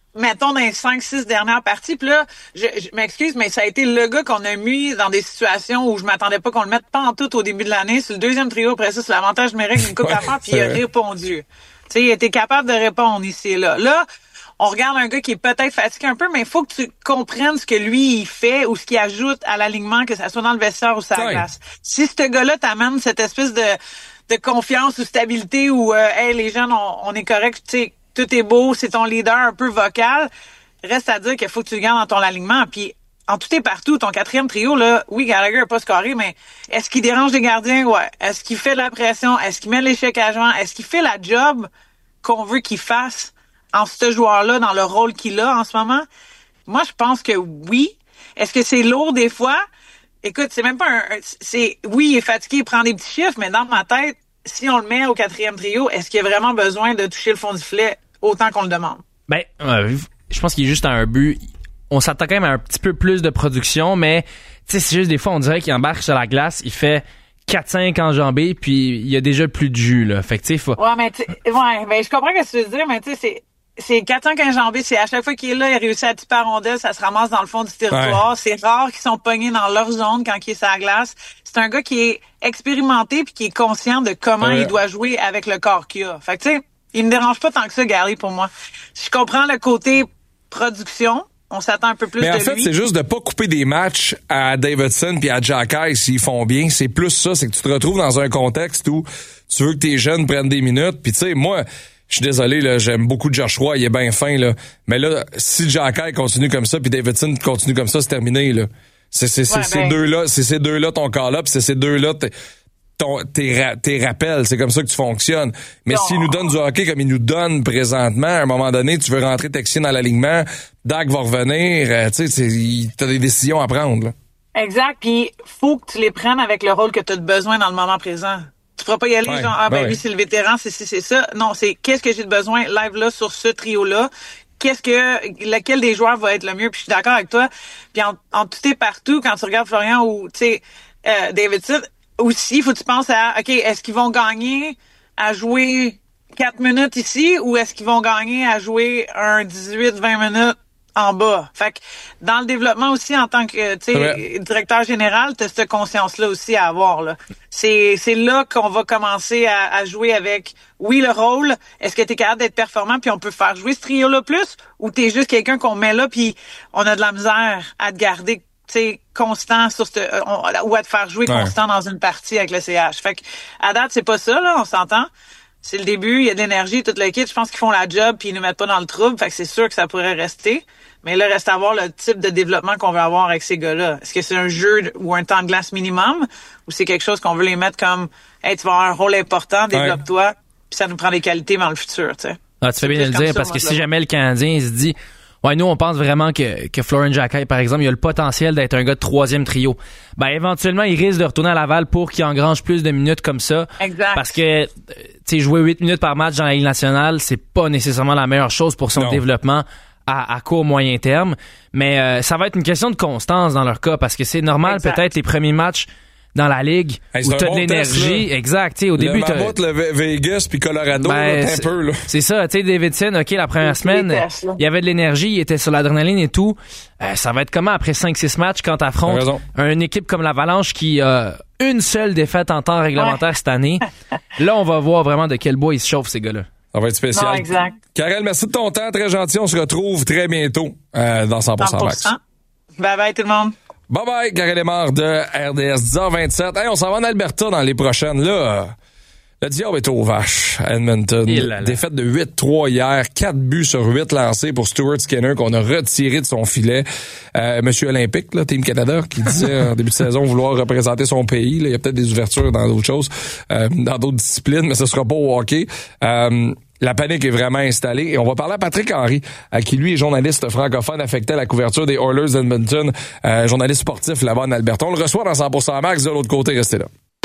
mettons, dans les 5-6 dernières parties. Puis là, je m'excuse, mais ça a été le gars qu'on a mis dans des situations où je m'attendais pas qu'on le mette pas en tout au début de l'année. C'est le deuxième trio, après ça, c'est l'avantage numérique d'une coupe à faire, puis il a répondu. Tu sais, il a été capable de répondre ici et là. Là, on regarde un gars qui est peut-être fatigué un peu, mais il faut que tu comprennes ce que lui, il fait ou ce qu'il ajoute à l'alignement, que ça soit dans le vestiaire ou sur la glace. Si ce gars-là t'amène cette espèce de confiance ou stabilité où, hey, les jeunes, on est correct, tu sais, tout est beau, c'est ton leader un peu vocal, reste à dire qu'il faut que tu le gardes dans ton alignement. Puis, en tout et partout, ton quatrième trio, là, oui, Gallagher n'a pas scoré, mais est-ce qu'il dérange les gardiens? Ouais. Est-ce qu'il fait de la pression? Est-ce qu'il met l'échec à joint? Est-ce qu'il fait la job qu'on veut qu'il fasse en ce joueur-là, dans le rôle qu'il a en ce moment? Moi, je pense que oui. Est-ce que c'est lourd des fois? Écoute, c'est même pas oui, il est fatigué, il prend des petits chiffres, mais dans ma tête, si on le met au quatrième trio, est-ce qu'il y a vraiment besoin de toucher le fond du filet autant qu'on le demande? Ben, je pense qu'il est juste à un but. On s'attend quand même à un petit peu plus de production, mais tu sais, c'est juste des fois, on dirait qu'il embarque sur la glace, il fait 4-5 enjambées, puis il y a déjà plus de jus, là. Fait que tu sais, faut... Ouais, mais je comprends ce que tu veux dire, mais tu sais, c'est 4-5 enjambées, c'est à chaque fois qu'il est là, il réussit à tirer en rondelle, ça se ramasse dans le fond du territoire. Ouais. C'est rare qu'ils sont pognés dans leur zone quand il est sur la glace. C'est un gars qui est expérimenté puis qui est conscient de comment il doit jouer avec le corps qu'il a. Fait que tu sais, il me dérange pas tant que ça, Gary, pour moi. Je comprends le côté production. On s'attend un peu plus de lui. Mais en fait, c'est juste de pas couper des matchs à Davidson puis à Xhekaj s'ils font bien. C'est plus ça, c'est que tu te retrouves dans un contexte où tu veux que tes jeunes prennent des minutes. Puis tu sais, moi, je suis désolé, là, j'aime beaucoup Joshua, il est bien fin, là. Mais là, si Xhekaj continue comme ça puis Davidson continue comme ça, c'est terminé, là. C'est ces deux-là ton call-up, c'est ces deux-là tes rappels, c'est comme ça que tu fonctionnes. Mais s'il nous donne du hockey comme il nous donne présentement, à un moment donné, tu veux rentrer Texier dans l'alignement, Dak va revenir, tu sais, t'as des décisions à prendre, là. Exact, puis faut que tu les prennes avec le rôle que tu as besoin dans le moment présent. Tu pourras pas y aller genre, lui c'est le vétéran, c'est ça. Non, c'est qu'est-ce que j'ai de besoin live là sur ce trio-là. Lequel des joueurs va être le mieux, puis je suis d'accord avec toi. Puis en tout et partout, quand tu regardes Florian ou, tu sais, Davidson, aussi, il faut que tu penses à, OK, est-ce qu'ils vont gagner à jouer 4 minutes ici ou est-ce qu'ils vont gagner à jouer un 18-20 minutes en bas? Fait que dans le développement aussi, en tant que directeur général, tu as cette conscience-là aussi à avoir, là. C'est là qu'on va commencer à jouer avec, oui, le rôle. Est-ce que tu es capable d'être performant puis on peut faire jouer ce trio-là plus? Ou tu es juste quelqu'un qu'on met là puis on a de la misère à te garder constant sur ou à te faire jouer constant dans une partie avec le CH. Fait que à date, c'est pas ça, là, on s'entend. C'est le début, il y a de l'énergie, toute l'équipe, je pense qu'ils font la job puis ils nous mettent pas dans le trouble. Fait que c'est sûr que ça pourrait rester. Mais là, reste à voir le type de développement qu'on veut avoir avec ces gars-là. Est-ce que c'est un jeu ou un temps de glace minimum ou c'est quelque chose qu'on veut les mettre comme hey, tu vas avoir un rôle important, développe-toi, puis ça nous prend des qualités dans le futur, tu sais. Ah, tu fais bien de le dire, parce que si jamais le Canadien il se dit ouais, nous, on pense vraiment que Florian Xhekaj, par exemple, il a le potentiel d'être un gars de troisième trio. Ben, éventuellement, il risque de retourner à Laval pour qu'il engrange plus de minutes comme ça. Exact. Parce que, tu sais, jouer 8 minutes par match dans la Ligue nationale, c'est pas nécessairement la meilleure chose pour son développement à court, moyen terme. Mais ça va être une question de constance dans leur cas, parce que c'est normal, peut-être, les premiers matchs dans la ligue où t'as de l'énergie. Test, exact, tu sais, au début le Vegas puis Colorado, là, un peu, là. C'est ça, tu sais, Davidson, OK, la première semaine, il y avait de l'énergie, il était sur l'adrénaline et tout. Ça va être comment après 5-6 matchs quand t'affrontes une équipe comme l'Avalanche qui a une seule défaite en temps réglementaire cette année. Là, on va voir vraiment de quel bois ils se chauffent, ces gars-là. Ça va être spécial. Non, exact. Karel, merci de ton temps, très gentil. On se retrouve très bientôt dans 100% Max. Bye bye tout le monde. Bye bye, Karel Émard de RDS 10h27. Hey, on s'en va en Alberta dans les prochaines. Là, le diable est aux vaches à Edmonton. Défaite de 8-3 hier. 4 buts sur 8 lancés pour Stuart Skinner qu'on a retiré de son filet. Monsieur Olympique, là, Team Canada, qui disait en début de saison vouloir représenter son pays. Là, il y a peut-être des ouvertures dans d'autres choses, dans d'autres disciplines, mais ce sera pas au hockey. La panique est vraiment installée. Et on va parler à Patrick Henry, qui lui est journaliste francophone affecté à la couverture des Oilers d'Edmonton, journaliste sportif là-bas en Alberta. On le reçoit dans 100% Max. De l'autre côté, restez là.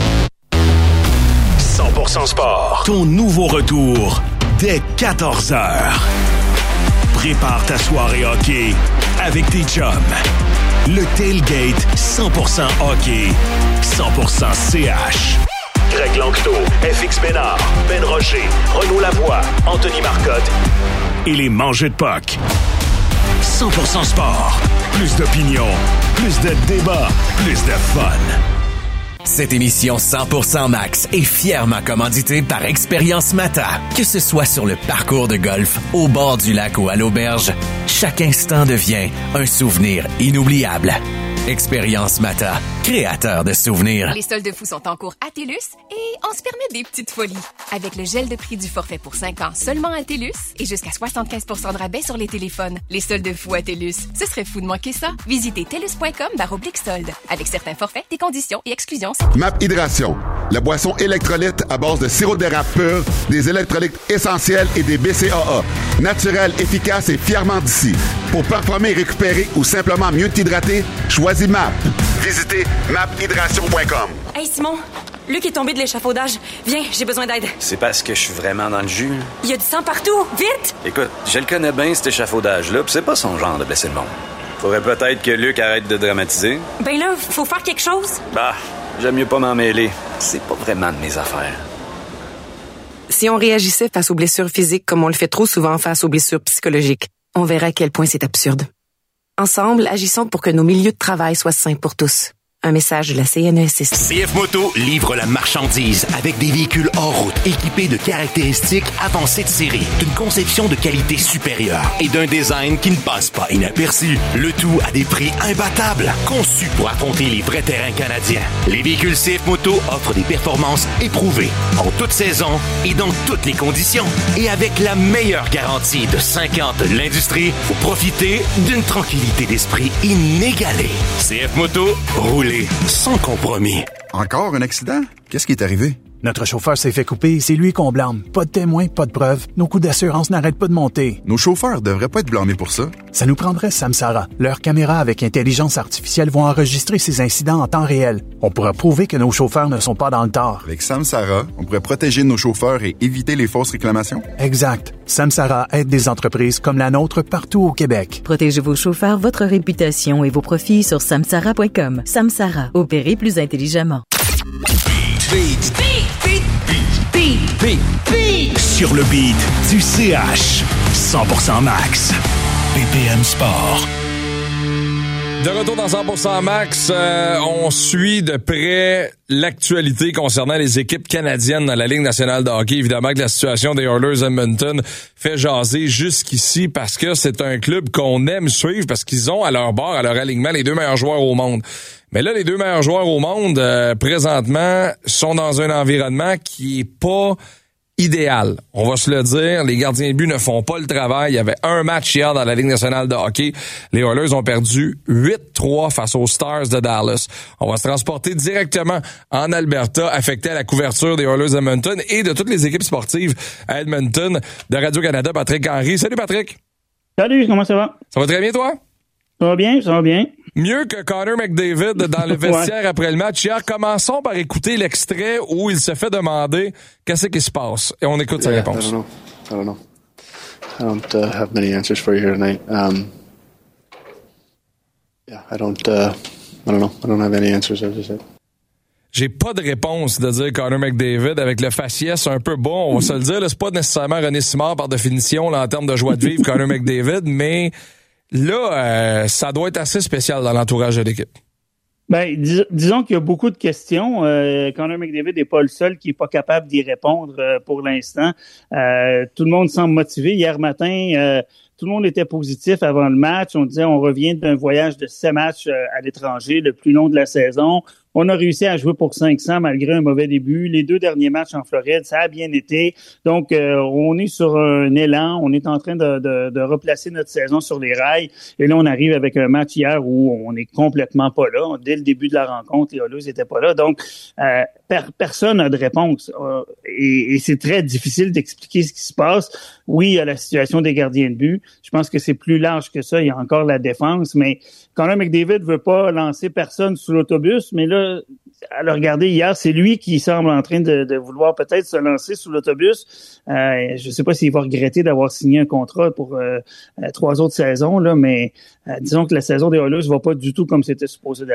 100% Sport. Ton nouveau retour dès 14h. Prépare ta soirée hockey avec tes chums. Le tailgate 100% hockey, 100% CH. Greg Langto, FX Ménard, Ben Rocher, Renaud Lavoie, Anthony Marcotte et les Mangeux de Puck. 100% sport. Plus d'opinion, plus de débats, plus de fun. Cette émission 100% Max est fièrement commanditée par Expérience Mata. Que ce soit sur le parcours de golf, au bord du lac ou à l'auberge, chaque instant devient un souvenir inoubliable. Expérience Mata, créateur de souvenirs. Les soldes fous sont en cours à TELUS et on se permet des petites folies. Avec le gel de prix du forfait pour 5 ans seulement à TELUS et jusqu'à 75% de rabais sur les téléphones. Les soldes fous à TELUS, ce serait fou de manquer ça. Visitez TELUS.com/soldes. Avec certains forfaits, des conditions et exclusions. MAP Hydration, la boisson électrolyte à base de sirop d'érable pur, des électrolytes essentiels et des BCAA. Naturel, efficace et fièrement d'ici. Pour performer, récupérer ou simplement mieux t'hydrater, choisis MAP. Visitez maphydration.com. Hey Simon, Luc est tombé de l'échafaudage. Viens, j'ai besoin d'aide. C'est parce que je suis vraiment dans le jus. Il y a du sang partout, vite! Écoute, je le connais bien, cet échafaudage-là, pis c'est pas son genre de blesser le monde. Faudrait peut-être que Luc arrête de dramatiser. Ben là, faut faire quelque chose. Bah, j'aime mieux pas m'en mêler. C'est pas vraiment de mes affaires. Si on réagissait face aux blessures physiques comme on le fait trop souvent face aux blessures psychologiques, on verrait à quel point c'est absurde. Ensemble, agissons pour que nos milieux de travail soient sains pour tous. Un message de la CNESST. CF Moto livre la marchandise avec des véhicules hors route équipés de caractéristiques avancées de série, d'une conception de qualité supérieure et d'un design qui ne passe pas inaperçu. Le tout à des prix imbattables, conçus pour affronter les vrais terrains canadiens. Les véhicules CF Moto offrent des performances éprouvées, en toute saison et dans toutes les conditions. Et avec la meilleure garantie de 5 ans de l'industrie, vous profitez d'une tranquillité d'esprit inégalée. CF Moto, roulez sans compromis. Encore un accident? Qu'est-ce qui est arrivé? Notre chauffeur s'est fait couper, c'est lui qu'on blâme. Pas de témoins, pas de preuves. Nos coûts d'assurance n'arrêtent pas de monter. Nos chauffeurs devraient pas être blâmés pour ça. Ça nous prendrait Samsara. Leurs caméras avec intelligence artificielle vont enregistrer ces incidents en temps réel. On pourra prouver que nos chauffeurs ne sont pas dans le tort. Avec Samsara, on pourrait protéger nos chauffeurs et éviter les fausses réclamations? Exact. Samsara aide des entreprises comme la nôtre partout au Québec. Protégez vos chauffeurs, votre réputation et vos profits sur samsara.com. Samsara, opérez plus intelligemment. Sur le beat du CH. 100% Max. BPM Sport. De retour dans 100% Max, on suit de près l'actualité concernant les équipes canadiennes dans la Ligue nationale de hockey. Évidemment que la situation des Oilers Edmonton fait jaser jusqu'ici parce que c'est un club qu'on aime suivre parce qu'ils ont à leur bord, à leur alignement, les 2 meilleurs joueurs au monde. Mais là, les 2 meilleurs joueurs au monde, présentement, sont dans un environnement qui est pas idéal. On va se le dire, les gardiens de but ne font pas le travail. Il y avait un match hier dans la Ligue nationale de hockey. Les Oilers ont perdu 8-3 face aux Stars de Dallas. On va se transporter directement en Alberta, affecté à la couverture des Oilers Edmonton et de toutes les équipes sportives à Edmonton de Radio-Canada. Patrick Henry. Salut Patrick. Salut, comment ça va? Ça va très bien toi? Ça va bien, ça va bien. Mieux que Connor McDavid dans le vestiaire après le match. Hier, commençons par écouter l'extrait où il se fait demander qu'est-ce qui se passe. Et on écoute sa réponse. I don't know. I don't have many answers for you here tonight. I don't know. I don't have any answers, as I said. J'ai pas de réponse de dire Connor McDavid avec le faciès un peu bon. On va se le dire, là, c'est pas nécessairement René Simard par définition là, en termes de joie de vivre, Connor McDavid, mais là, ça doit être assez spécial dans l'entourage de l'équipe. Ben, disons qu'il y a beaucoup de questions. Connor McDavid n'est pas le seul qui est pas capable d'y répondre pour l'instant. Tout le monde semble motivé. Hier matin, tout le monde était positif avant le match. On disait on revient d'un voyage de 7 matchs à l'étranger, le plus long de la saison. On a réussi à jouer pour 500 malgré un mauvais début. Les 2 derniers matchs en Floride, ça a bien été. Donc, on est sur un élan. On est en train de replacer notre saison sur les rails. Et là, on arrive avec un match hier où on est complètement pas là. Dès le début de la rencontre, les Oilers n'étaient pas là. Donc, personne n'a de réponse. Et c'est très difficile d'expliquer ce qui se passe. Oui, il y a la situation des gardiens de but. Je pense que c'est plus large que ça. Il y a encore la défense. Mais Connor McDavid veut pas lancer personne sous l'autobus. Mais là, à le regarder hier, c'est lui qui semble en train de vouloir peut-être se lancer sous l'autobus. Je sais pas s'il va regretter d'avoir signé un contrat pour 3 autres saisons, là, mais disons que la saison des Oilers va pas du tout comme c'était supposé d'aller.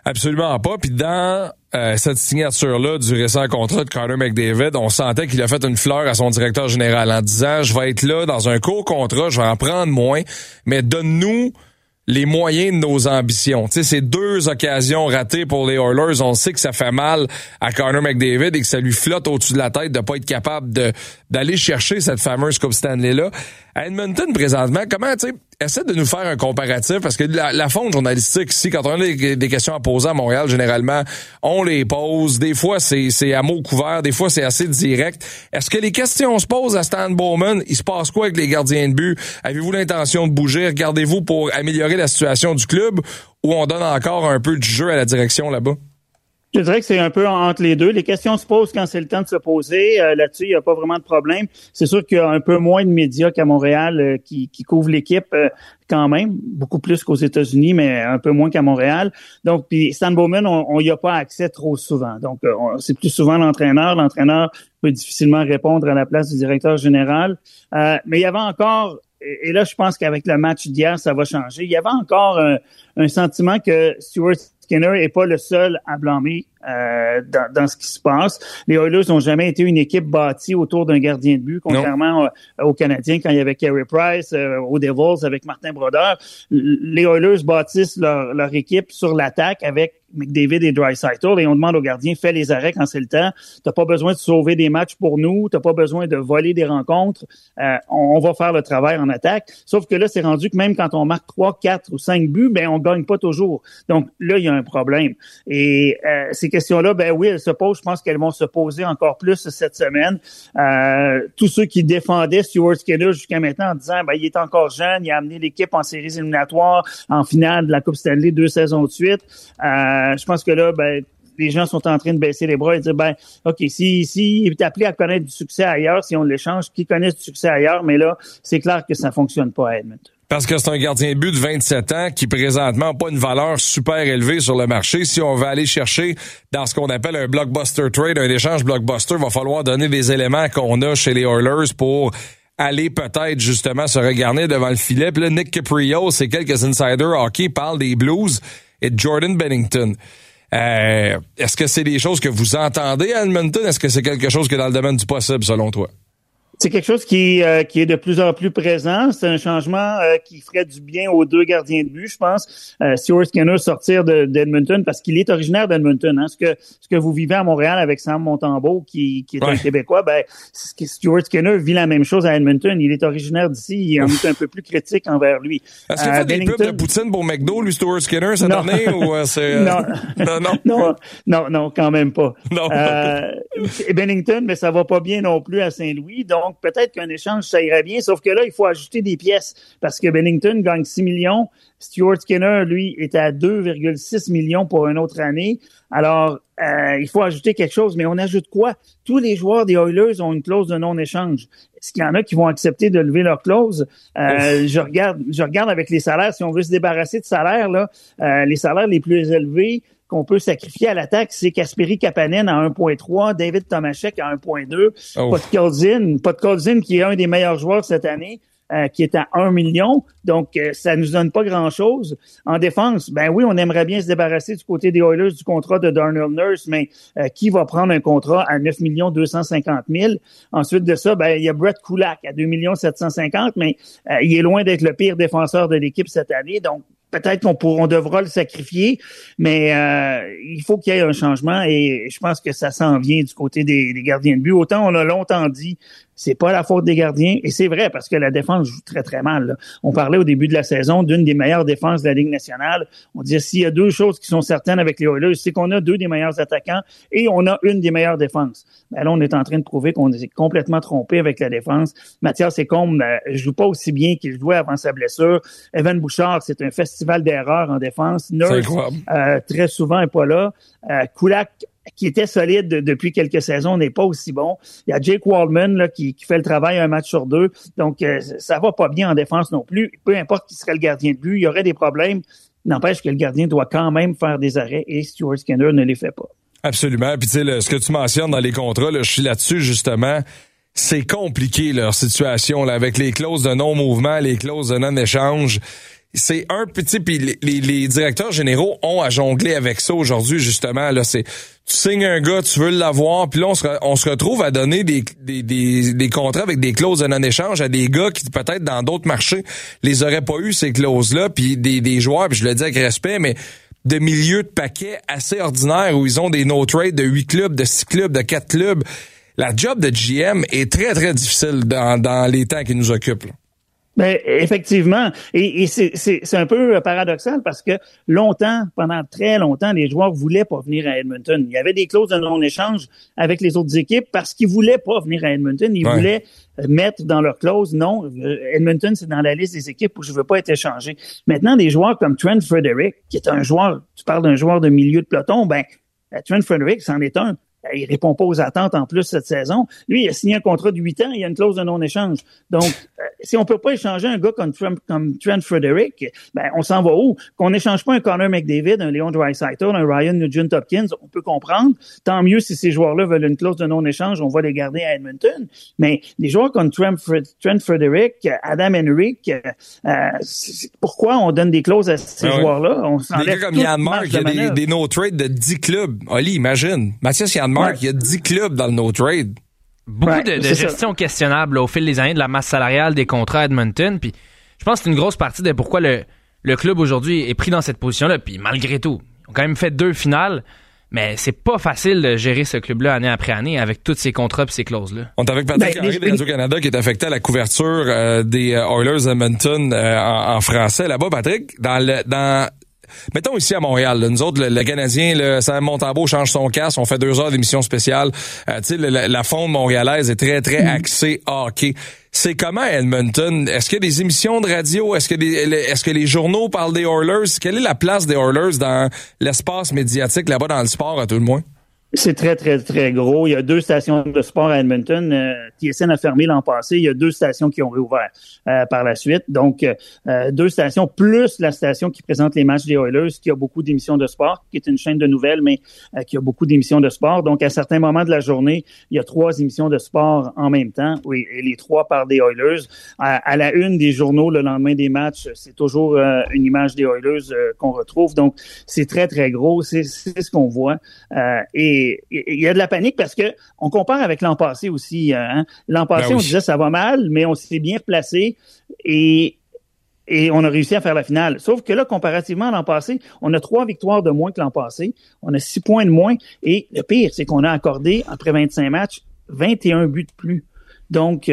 Absolument pas. Puis dans cette signature-là du récent contrat de Connor McDavid, on sentait qu'il a fait une fleur à son directeur général en disant « Je vais être là dans un court contrat, je vais en prendre moins, mais donne-nous les moyens de nos ambitions. » Tu sais, c'est 2 occasions ratées pour les Oilers. On sait que ça fait mal à Connor McDavid et que ça lui flotte au-dessus de la tête de pas être capable d'aller chercher cette fameuse Coupe Stanley-là. À Edmonton, présentement, comment, tu sais, essaie de nous faire un comparatif, parce que la fonte journalistique ici, quand on a des questions à poser à Montréal, généralement, on les pose. Des fois, c'est à mots couverts, des fois, c'est assez direct. Est-ce que les questions se posent à Stan Bowman? Il se passe quoi avec les gardiens de but? Avez-vous l'intention de bouger? Regardez-vous pour améliorer la situation du club, ou on donne encore un peu du jeu à la direction là-bas? Je dirais que c'est un peu entre les deux. Les questions se posent quand c'est le temps de se poser. Là-dessus, il n'y a pas vraiment de problème. C'est sûr qu'il y a un peu moins de médias qu'à Montréal qui couvrent l'équipe quand même, beaucoup plus qu'aux États-Unis, mais un peu moins qu'à Montréal. Donc, puis Stan Bowman, on y a pas accès trop souvent. Donc, c'est plus souvent l'entraîneur. L'entraîneur peut difficilement répondre à la place du directeur général. Mais il y avait encore... Et là, je pense qu'avec le match d'hier, ça va changer. Il y avait encore un sentiment que Stuart Skinner est pas le seul à blâmer dans ce qui se passe. Les Oilers n'ont jamais été une équipe bâtie autour d'un gardien de but, contrairement aux Canadiens quand il y avait Carey Price, aux Devils avec Martin Brodeur. Les Oilers bâtissent leur équipe sur l'attaque avec McDavid et Draisaitl, et on demande aux gardiens, fais les arrêts quand c'est le temps. T'as pas besoin de sauver des matchs pour nous, t'as pas besoin de voler des rencontres. On va faire le travail en attaque. Sauf que là, c'est rendu que même quand on marque 3, 4 ou 5 buts, ben on gagne pas toujours. Donc là, il y a un problème. Et ces questions-là, ben oui, elles se posent. Je pense qu'elles vont se poser encore plus cette semaine. Tous ceux qui défendaient Stuart Skinner jusqu'à maintenant en disant, ben il est encore jeune, il a amené l'équipe en séries éliminatoires, en finale de la Coupe Stanley 2 saisons de suite. Je pense que là, ben, les gens sont en train de baisser les bras et de dire, ben, OK, si il est appelé à connaître du succès ailleurs, si on l'échange, qu'il connaisse du succès ailleurs, mais là, c'est clair que ça fonctionne pas à Edmonton. Parce que c'est un gardien de but de 27 ans qui présentement n'a pas une valeur super élevée sur le marché. Si on veut aller chercher dans ce qu'on appelle un blockbuster trade, un échange blockbuster, il va falloir donner des éléments qu'on a chez les Oilers pour aller peut-être justement se regarder devant le filet. Puis là, Nick Caprio, c'est quelques insiders hockey parlent des Blues et de Jordan Bennington. Est-ce que c'est des choses que vous entendez à Edmonton? Est-ce que c'est quelque chose qui est dans le domaine du possible, selon toi? C'est quelque chose qui est de plus en plus présent. C'est un changement qui ferait du bien aux 2 gardiens de but, je pense. Stuart Skinner sortir d'Edmonton parce qu'il est originaire d'Edmonton. Hein. Ce que vous vivez à Montréal avec Sam Montembeault, qui est un Québécois, ben Stuart Skinner vit la même chose à Edmonton. Il est originaire d'ici. Il est un peu plus critique envers lui. Est-ce qu'il fait des pubs de poutine pour McDo, lui, Stuart Skinner, cette année? Ou c'est, Non, quand même pas. Non. Bennington, mais ça va pas bien non plus à Saint-Louis. Donc, peut-être qu'un échange, ça irait bien, sauf que là, il faut ajouter des pièces parce que Bennington gagne 6 millions. Stuart Skinner, lui, est à 2,6 millions pour une autre année. Alors, il faut ajouter quelque chose, mais on ajoute quoi? Tous les joueurs des Oilers ont une clause de non-échange. Est-ce qu'il y en a qui vont accepter de lever leur clause? Je regarde avec les salaires. Si on veut se débarrasser de salaires, là, les salaires les plus élevés qu'on peut sacrifier à l'attaque, c'est Kasperi Kapanen à 1,3, David Tomaszek à 1,2, Podkolzin qui est un des meilleurs joueurs cette année, qui est à 1 million. Donc, ça nous donne pas grand-chose. En défense, ben oui, on aimerait bien se débarrasser du côté des Oilers du contrat de Darnell Nurse, mais qui va prendre un contrat à 9 250 000? Ensuite de ça, ben il y a Brett Kulak à 2 750 000, mais il est loin d'être le pire défenseur de l'équipe cette année. Donc, peut-être on devra le sacrifier, mais il faut qu'il y ait un changement et je pense que ça s'en vient du côté des gardiens de but. Autant on a longtemps dit, c'est pas la faute des gardiens, et c'est vrai parce que la défense joue très très mal. Là. On parlait au début de la saison d'une des meilleures défenses de la Ligue nationale. On disait s'il y a 2 choses qui sont certaines avec les Oilers, c'est qu'on a 2 des meilleurs attaquants et on a une des meilleures défenses. Ben là, on est en train de prouver qu'on est complètement trompé avec la défense. Mathias Ekholm joue pas aussi bien qu'il jouait avant sa blessure. Evan Bouchard, c'est un festival d'erreurs en défense. Nurse, très souvent, est pas là. Kulak, qui était solide depuis quelques saisons, n'est pas aussi bon. Il y a Jake Waldman là, qui fait le travail un match sur 2. Donc, ça va pas bien en défense non plus. Peu importe qui serait le gardien de but, il y aurait des problèmes. N'empêche que le gardien doit quand même faire des arrêts et Stuart Skinner ne les fait pas. Absolument. Puis tu sais, ce que tu mentionnes dans les contrats, là, je suis là-dessus justement. C'est compliqué leur situation là, avec les clauses de non-mouvement, les clauses de non-échange. c'est un petit, puis les directeurs généraux ont à jongler avec ça aujourd'hui, justement. Là, tu signes un gars, tu veux l'avoir, puis là, on se retrouve à donner des contrats avec des clauses de non-échange à des gars qui, peut-être, dans d'autres marchés, les auraient pas eu, ces clauses-là, puis des joueurs, puis je le dis avec respect, mais de milieux de paquets assez ordinaires où ils ont des no-trade de 8 clubs, de 6 clubs, de 4 clubs. La job de GM est très, très difficile dans les temps qui nous occupent, là. Ben, effectivement. Et c'est un peu paradoxal parce que pendant très longtemps, les joueurs voulaient pas venir à Edmonton. Il y avait des clauses de non-échange avec les autres équipes parce qu'ils voulaient pas venir à Edmonton. Ils voulaient mettre dans leur clause, non, Edmonton, c'est dans la liste des équipes où je veux pas être échangé. Maintenant, des joueurs comme Trent Frederic, qui est un joueur, tu parles d'un joueur de milieu de peloton, Trent Frederic, c'en est un. Il répond pas aux attentes en plus cette saison. Lui, il a signé un contrat de 8 ans, il y a une clause de non-échange. Donc, si on peut pas échanger un gars comme Trent Frederic, on s'en va où? Qu'on n'échange pas un Connor McDavid, un Leon Draisaitl, un Ryan Nugent-Hopkins, on peut comprendre. Tant mieux si ces joueurs-là veulent une clause de non-échange, on va les garder à Edmonton. Mais des joueurs comme Trent Frederic, Adam Henrique, pourquoi on donne des clauses à ces joueurs-là? On s'enlève des gars comme Yann Mark, il y a des no-trade de 10 clubs. Oli, imagine. Mathias Yann Mark, il y a 10 clubs dans le no-trade. Beaucoup de gestion questionnable là, au fil des années de la masse salariale des contrats à Edmonton. Puis je pense que c'est une grosse partie de pourquoi le club aujourd'hui est pris dans cette position-là. Puis malgré tout, ils ont quand même fait 2 finales. Mais c'est pas facile de gérer ce club-là année après année avec tous ces contrats et ces clauses-là. On est avec Patrick Henry de Radio-Canada qui est affecté à la couverture des Oilers Edmonton en français. Là-bas, Patrick, mettons ici à Montréal, là, nous autres, le Canadien, Sam Montembeault change son casque, on fait 2 heures d'émission spéciale. La faune montréalaise est très, très axée hockey. C'est comment à Edmonton? Est-ce qu'il y a des émissions de radio? Est-ce que les journaux parlent des Oilers? Quelle est la place des Oilers dans l'espace médiatique là-bas dans le sport, à tout le moins? C'est très, très, très gros. Il y a 2 stations de sport à Edmonton. TSN a fermé l'an passé. Il y a 2 stations qui ont réouvert par la suite. Donc, 2 stations plus la station qui présente les matchs des Oilers, qui a beaucoup d'émissions de sport, qui est une chaîne de nouvelles, mais qui a beaucoup d'émissions de sport. Donc, à certains moments de la journée, il y a 3 émissions de sport en même temps. Oui, et les 3 par des Oilers. À la une des journaux, le lendemain des matchs, c'est toujours une image des Oilers qu'on retrouve. Donc, c'est très, très gros. C'est ce qu'on voit. Et il y a de la panique parce que on compare avec l'an passé aussi. L'an passé, on disait ça va mal, mais on s'est bien replacé et on a réussi à faire la finale. Sauf que là, comparativement à l'an passé, on a 3 victoires de moins que l'an passé. On a 6 points de moins. Et le pire, c'est qu'on a accordé, après 25 matchs, 21 buts de plus. Donc,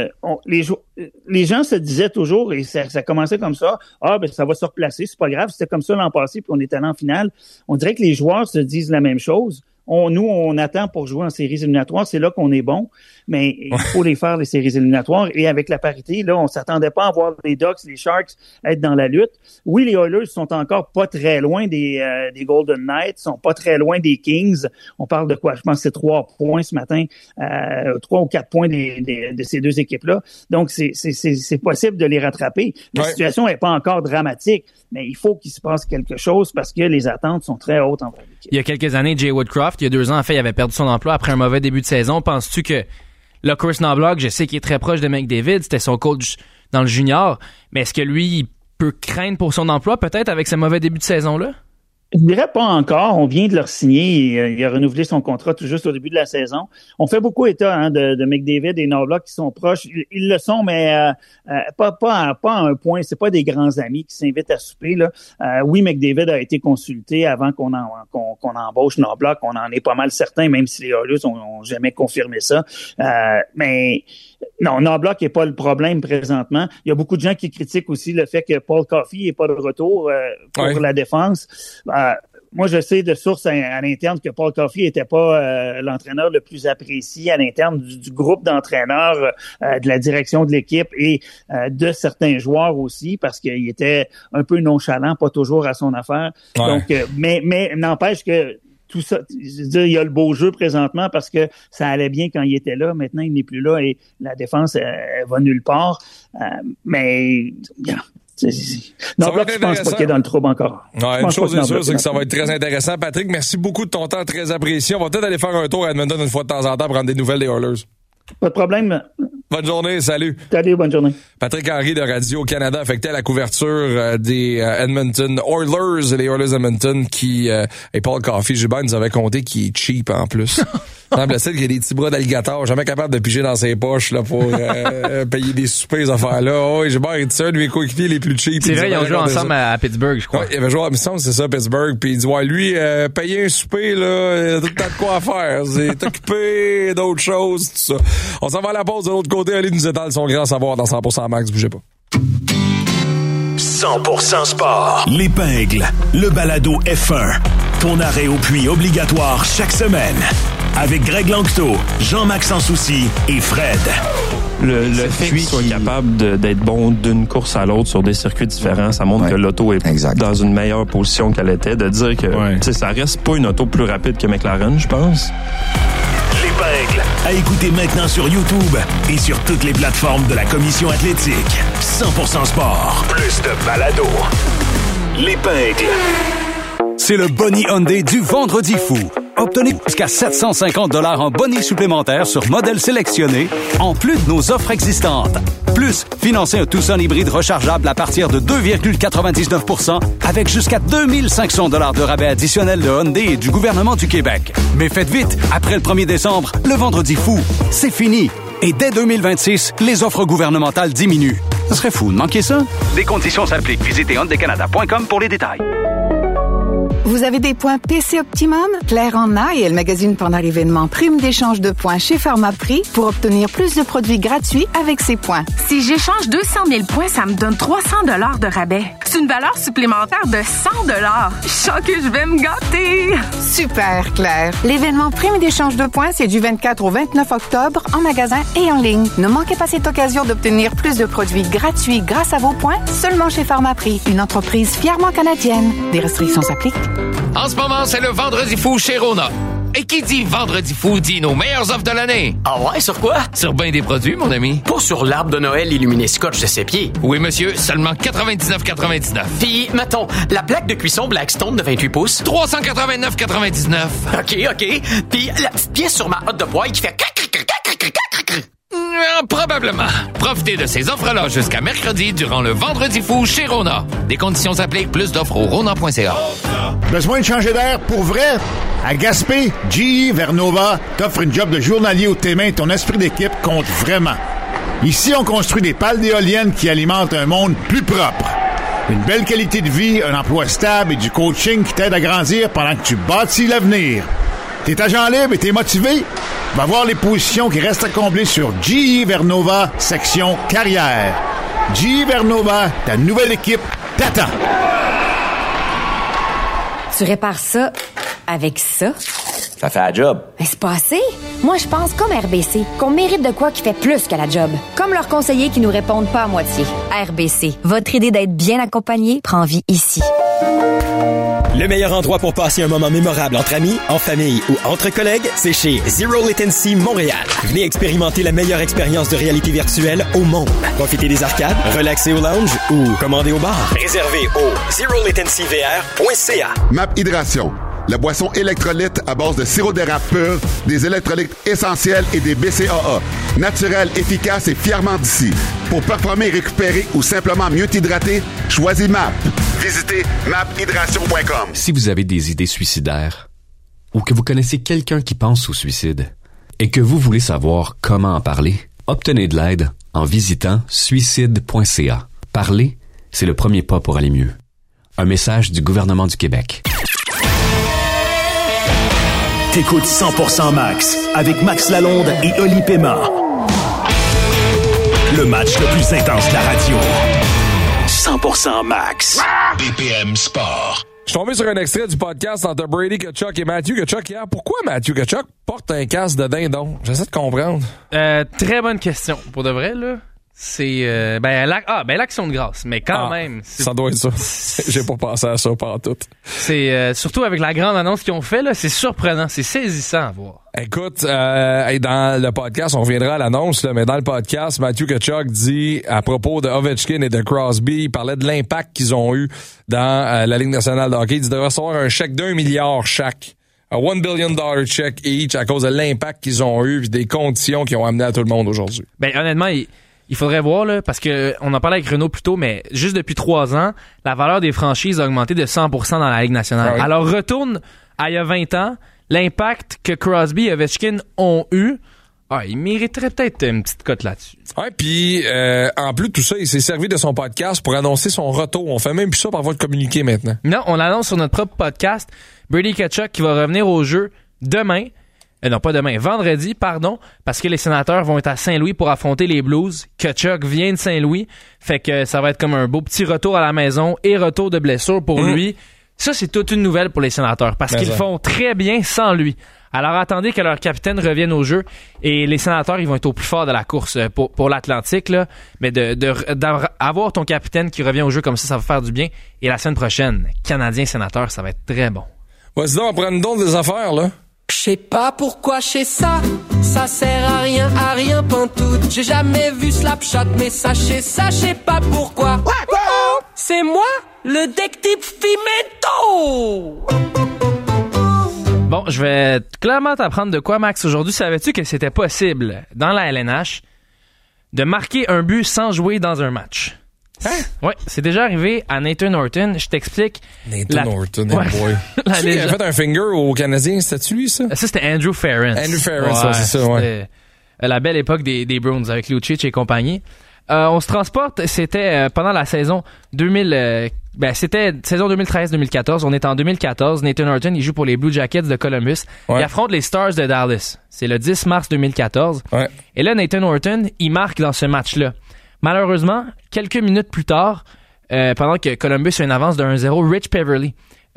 les gens se disaient toujours, et ça commençait comme ça, ça va se replacer, c'est pas grave, c'était comme ça l'an passé, puis on est allé en finale. On dirait que les joueurs se disent la même chose. On attend pour jouer en séries éliminatoires, c'est là qu'on est bon, mais il faut les faire, les séries éliminatoires. Et avec la parité, là, on s'attendait pas à voir les Ducks, les Sharks être dans la lutte. Oui, les Oilers sont encore pas très loin des Golden Knights, sont pas très loin des Kings. On parle de quoi? Je pense que c'est 3 points ce matin, 3 ou 4 points de ces 2 équipes-là. Donc, c'est possible de les rattraper. La situation est pas encore dramatique, mais il faut qu'il se passe quelque chose parce que les attentes sont très hautes envers l'équipe. Il y a quelques années, Jay Woodcroft, il y a 2 ans, en fait, il avait perdu son emploi après un mauvais début de saison. Penses-tu que là, Chris Knobloch, je sais qu'il est très proche de McDavid, c'était son coach dans le junior, mais est-ce que lui, il peut craindre pour son emploi peut-être avec ce mauvais début de saison-là? Je dirais pas encore. On vient de le signer. Il a renouvelé son contrat tout juste au début de la saison. On fait beaucoup état de McDavid et Knobloch qui sont proches. Ils le sont, mais pas à un point. C'est pas des grands amis qui s'invitent à souper là. Oui, McDavid a été consulté avant qu'on embauche Knobloch. On en est pas mal certain, même si les Oilers ont jamais confirmé ça. Mais non, Knobloch n'est pas le problème présentement. Il y a beaucoup de gens qui critiquent aussi le fait que Paul Coffey n'est pas de retour pour la défense. Moi, je sais de source à l'interne que Paul Coffey était pas l'entraîneur le plus apprécié à l'interne du groupe d'entraîneurs, de la direction de l'équipe et de certains joueurs aussi, parce qu'il était un peu nonchalant, pas toujours à son affaire. Ouais. Donc, mais n'empêche que tout ça, je veux dire, il y a le beau jeu présentement parce que ça allait bien quand il était là. Maintenant, il n'est plus là et la défense, elle va nulle part. Mais non, là, je pense pas qu'il est dans le trouble encore. Ouais, une chose est sûre, c'est que ça va être très intéressant. Patrick, merci beaucoup de ton temps, très apprécié. On va peut-être aller faire un tour à Edmonton une fois de temps en temps pour prendre des nouvelles des Oilers. Pas de problème. Bonne journée, salut. Salut, bonne journée. Patrick Henry de Radio-Canada affectait la couverture des Edmonton Oilers, les Oilers Edmonton qui, et Paul Coffey-Gibert nous avait compté qu'il est cheap en plus. Semble-t-il qu'il y a des petits bras d'alligator, jamais capable de piger dans ses poches là pour payer des soupers, ces affaires-là. Oh, Gibert est un de mes coéquipiers les plus cheap. C'est vrai, ils ont joué ensemble à Pittsburgh, je crois. Ouais, il avait joué, il me semble, c'est ça, Pittsburgh. Puis il dit, ouais, lui, payer un souper, là, il a tout le temps de quoi à faire. C'est occupé d'autres choses, tout ça. On s'en va à la pause de l'autre côté. Ali nous étale son grand savoir dans 100% Max. Bougez pas. 100% sport. L'épingle, le balado F1. Ton arrêt au puits obligatoire chaque semaine. Avec Greg Lanctot, Jean-Max Sans Souci et Fred. Le fait qu'il soit capable d'être bon d'une course à l'autre sur des circuits différents, ça montre que l'auto est dans une meilleure position qu'elle était. De dire que ça reste pas une auto plus rapide que McLaren, je pense. L'épingle, à écouter maintenant sur YouTube et sur toutes les plateformes de la Commission athlétique. 100% sport, plus de balado. L'épingle. C'est le Boni Hyundai du Vendredi fou. Obtenez jusqu'à 750 $ en bonus supplémentaires sur modèles sélectionnés, en plus de nos offres existantes. Plus, financez un Tucson hybride rechargeable à partir de 2,99 % avec jusqu'à 2500 $ de rabais additionnel de Hyundai et du gouvernement du Québec. Mais faites vite, après le 1er décembre, le Vendredi fou, c'est fini. Et dès 2026, les offres gouvernementales diminuent. Ce serait fou de manquer ça. Des conditions s'appliquent. Visitez hyundaicanada.com pour les détails. Vous avez des points PC Optimum? Claire en a et elle magasine pendant l'événement Prime d'échange de points chez Pharmaprix pour obtenir plus de produits gratuits avec ses points. Si j'échange 200 000 points, ça me donne 300 $ de rabais. C'est une valeur supplémentaire de 100 $. Je sens que je vais me gâter. Super, Claire. L'événement Prime d'échange de points, c'est du 24 au 29 octobre en magasin et en ligne. Ne manquez pas cette occasion d'obtenir plus de produits gratuits grâce à vos points seulement chez Pharmaprix, une entreprise fièrement canadienne. Des restrictions s'appliquent. En ce moment, c'est le Vendredi fou chez Rona. Et qui dit Vendredi fou dit nos meilleures offres de l'année. Ah ouais, sur quoi? Sur bien des produits, mon ami. Pas sur l'arbre de Noël illuminé scotch de ses pieds. Oui, monsieur, seulement 99,99. Puis, mettons, la plaque de cuisson Blackstone de 28 pouces. 389,99. OK. Puis, la petite pièce sur ma hotte de poêle qui fait... Probablement. Profitez de ces offres-là jusqu'à mercredi durant le Vendredi fou chez Rona. Des conditions s'appliquent, plus d'offres au rona.ca. Besoin de changer d'air pour vrai? À Gaspé, GE Vernova t'offre une job de journalier où tes mains et ton esprit d'équipe comptent vraiment. Ici, on construit des pales d'éoliennes qui alimentent un monde plus propre. Une belle qualité de vie, un emploi stable et du coaching qui t'aide à grandir pendant que tu bâtis l'avenir. T'es agent libre et t'es motivé? Va voir les positions qui restent à combler sur GE Vernova, section carrière. GE Vernova, ta nouvelle équipe t'attend. Tu répares ça avec ça? Ça fait la job. Mais c'est pas assez. Moi, je pense comme RBC, qu'on mérite de quoi qui fait plus que la job. Comme leurs conseillers qui nous répondent pas à moitié. RBC, votre idée d'être bien accompagné prend vie ici. Le meilleur endroit pour passer un moment mémorable entre amis, en famille ou entre collègues, c'est chez Zero Latency Montréal. Venez expérimenter la meilleure expérience de réalité virtuelle au monde. Profitez des arcades, relaxez au lounge ou commandez au bar. Réservez au ZeroLatencyVR.ca. Map Hydration, la boisson électrolyte à base de sirop d'érable pur, des électrolytes essentiels et des BCAA. Naturel, efficace et fièrement d'ici. Pour performer, récupérer ou simplement mieux t'hydrater, choisis MAP. Visitez maphydration.com. Si vous avez des idées suicidaires ou que vous connaissez quelqu'un qui pense au suicide et que vous voulez savoir comment en parler, obtenez de l'aide en visitant suicide.ca. Parler, c'est le premier pas pour aller mieux. Un message du gouvernement du Québec. T'écoutes 100% Max avec Max Lalonde et Oli Pema. Le match le plus intense de la radio. 100% Max. BPM Sport. Je suis tombé sur un extrait du podcast entre Brady Tkachuk et Matthew Tkachuk hier. Pourquoi Matthew Tkachuk porte un casque de dindon? J'essaie de comprendre. Très bonne question. Pour de vrai, là. C'est l'action de grâce, mais quand même. Ça doit être ça. J'ai pas pensé à ça partout. C'est surtout avec la grande annonce qu'ils ont fait là, c'est surprenant, c'est saisissant à voir. Écoute, dans le podcast, on reviendra à l'annonce, là, mais dans le podcast, Matthew Tkachuk dit à propos de Ovechkin et de Crosby, il parlait de l'impact qu'ils ont eu dans la Ligue nationale de hockey. Il dit de recevoir un chèque d'1 milliard chaque un $1 billion check each à cause de l'impact qu'ils ont eu et des conditions qu'ils ont amené à tout le monde aujourd'hui. Ben, honnêtement, il faudrait voir, là, parce que on en parlait avec Renaud plus tôt, mais juste depuis 3 ans, la valeur des franchises a augmenté de 100% dans la Ligue nationale. Ah oui. Alors, retourne à il y a 20 ans, l'impact que Crosby et Ovechkin ont eu, il mériterait peut-être une petite cote là-dessus. Ouais, puis en plus de tout ça, il s'est servi de son podcast pour annoncer son retour. On fait même plus ça par voie de communiqué maintenant. Non, on l'annonce sur notre propre podcast. Brady Tkachuk qui va revenir au jeu demain. Non, pas demain, vendredi, parce que les Sénateurs vont être à Saint-Louis pour affronter les Blues. Tkachuk vient de Saint-Louis, fait que ça va être comme un beau petit retour à la maison et retour de blessure pour lui. Ça, c'est toute une nouvelle pour les Sénateurs, parce qu'ils font très bien sans lui. Alors attendez que leur capitaine revienne au jeu, et les Sénateurs, ils vont être au plus fort de la course pour l'Atlantique, là. Mais d'avoir ton capitaine qui revient au jeu comme ça va faire du bien. Et la semaine prochaine, Canadiens-Sénateurs, ça va être très bon. Vas-y donc, on prend une dose des affaires, là. Je sais pas pourquoi je sais ça, ça sert à rien pantoute. J'ai jamais vu Slapshot, mais sachez ça, je sais pas pourquoi. C'est moi, le détective Fimento. Bon, je vais clairement t'apprendre de quoi, Max. Aujourd'hui, savais-tu que c'était possible, dans la LNH, de marquer un but sans jouer dans un match? Hein? Oui, c'est déjà arrivé à Nathan Horton. Je t'explique. Nathan Horton, boy. Tu sais qu'il a fait un finger aux Canadiens, c'était-tu lui, ça? Ça, c'était Andrew Ference. Andrew Ference, c'est ça, ouais. La belle époque des Bruins avec Lucic et compagnie. On se transporte, c'était pendant la saison 2000... c'était saison 2013-2014. On est en 2014. Nathan Horton, il joue pour les Blue Jackets de Columbus. Ouais. Il affronte les Stars de Dallas. C'est le 10 mars 2014. Ouais. Et là, Nathan Horton, il marque dans ce match-là. Malheureusement, quelques minutes plus tard, pendant que Columbus a une avance de 1-0, Rich Peverley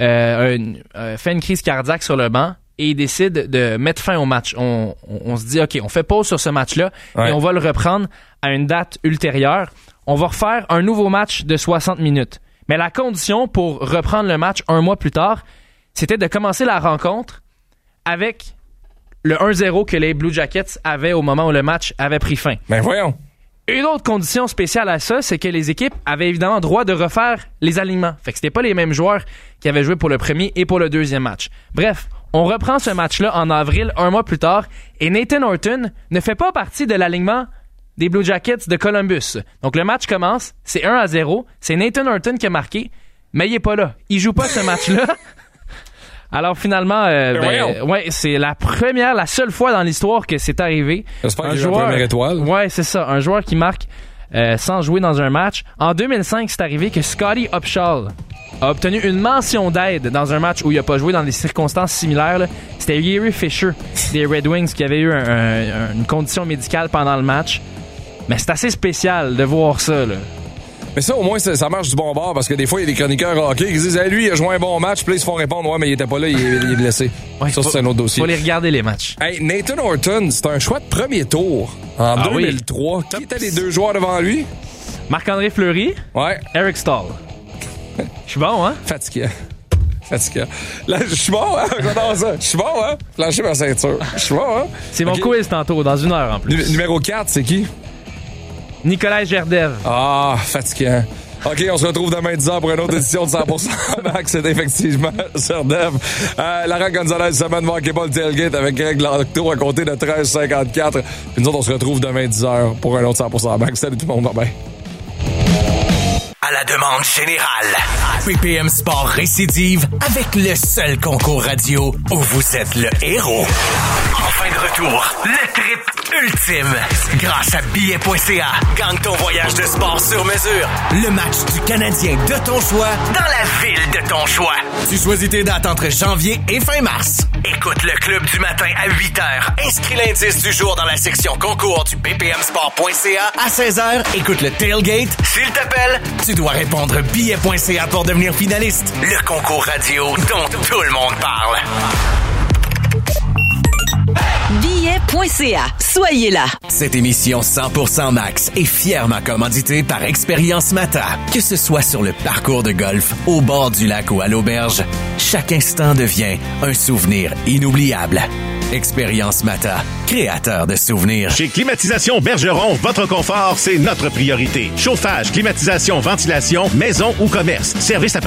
fait une crise cardiaque sur le banc et il décide de mettre fin au match. On se dit, OK, on fait pause sur ce match-là et on va le reprendre à une date ultérieure. On va refaire un nouveau match de 60 minutes. Mais la condition pour reprendre le match un mois plus tard, c'était de commencer la rencontre avec le 1-0 que les Blue Jackets avaient au moment où le match avait pris fin. Ben voyons! Une autre condition spéciale à ça, c'est que les équipes avaient évidemment droit de refaire les alignements. Fait que c'était pas les mêmes joueurs qui avaient joué pour le premier et pour le deuxième match. Bref, on reprend ce match-là en avril, un mois plus tard, et Nathan Horton ne fait pas partie de l'alignement des Blue Jackets de Columbus. Donc le match commence, c'est 1-0, c'est Nathan Horton qui a marqué, mais il est pas là. Il joue pas ce match-là. Alors finalement, c'est la seule fois dans l'histoire que c'est arrivé. J'espère qu'il joue la première étoile. Ouais, c'est ça. Un joueur qui marque sans jouer dans un match. En 2005, c'est arrivé que Scotty Upshall a obtenu une mention d'aide dans un match où il n'a pas joué dans des circonstances similaires. Là. C'était Gary Fisher des Red Wings qui avait eu une condition médicale pendant le match. Mais c'est assez spécial de voir ça, là. Mais ça, au moins, ça marche du bon bord, parce que des fois, il y a des chroniqueurs hockey qui disent, lui, il a joué un bon match, puis là, ils se font répondre, ouais, mais il était pas là, il est blessé. Ouais, ça, c'est un autre dossier. Faut les regarder, les matchs. Hey, Nathan Horton, c'est un choix de premier tour en 2003. Oui. Qui étaient les deux joueurs devant lui? Marc-André Fleury. Ouais. Eric Stahl. Je suis bon, hein? Fatiguant. Là, je suis bon, hein? J'adore ça. Je suis bon, hein? Flancher ma ceinture. Je suis bon, hein? C'est mon quiz tantôt, dans 1 heure en plus. Numéro 4, c'est qui? Nicolas Gerdev. Ah, fatigant. OK, on se retrouve demain 10h pour une autre édition de 100% Max. C'est effectivement Gerdev. Laurent Gonzalez, semaine, manquez pas le tailgate avec Greg Lacto à compter de 13h54. Puis nous autres, on se retrouve demain 10h pour un autre 100% Max. Salut tout le monde, bye bye. À la demande générale, BPM Sport récidive avec le seul concours radio où vous êtes le héros. En fin de retour, le trip ultime. Grâce à billets.ca, gagne ton voyage de sport sur mesure. Le match du Canadien de ton choix dans la ville de ton choix. Tu choisis tes dates entre janvier et fin mars. Écoute le club du matin à 8h. Inscris l'indice du jour dans la section concours du bbmsport.ca. À 16h, écoute le tailgate. S'il t'appelle, tu dois répondre billets.ca pour devenir finaliste. Le concours radio dont tout le monde parle. Billets.ca. Soyez là. Cette émission 100% Max est fièrement commanditée par Expérience Mata. Que ce soit sur le parcours de golf, au bord du lac ou à l'auberge, chaque instant devient un souvenir inoubliable. Expérience Mata, créateur de souvenirs. Chez Climatisation Bergeron, votre confort, c'est notre priorité. Chauffage, climatisation, ventilation, maison ou commerce. Service après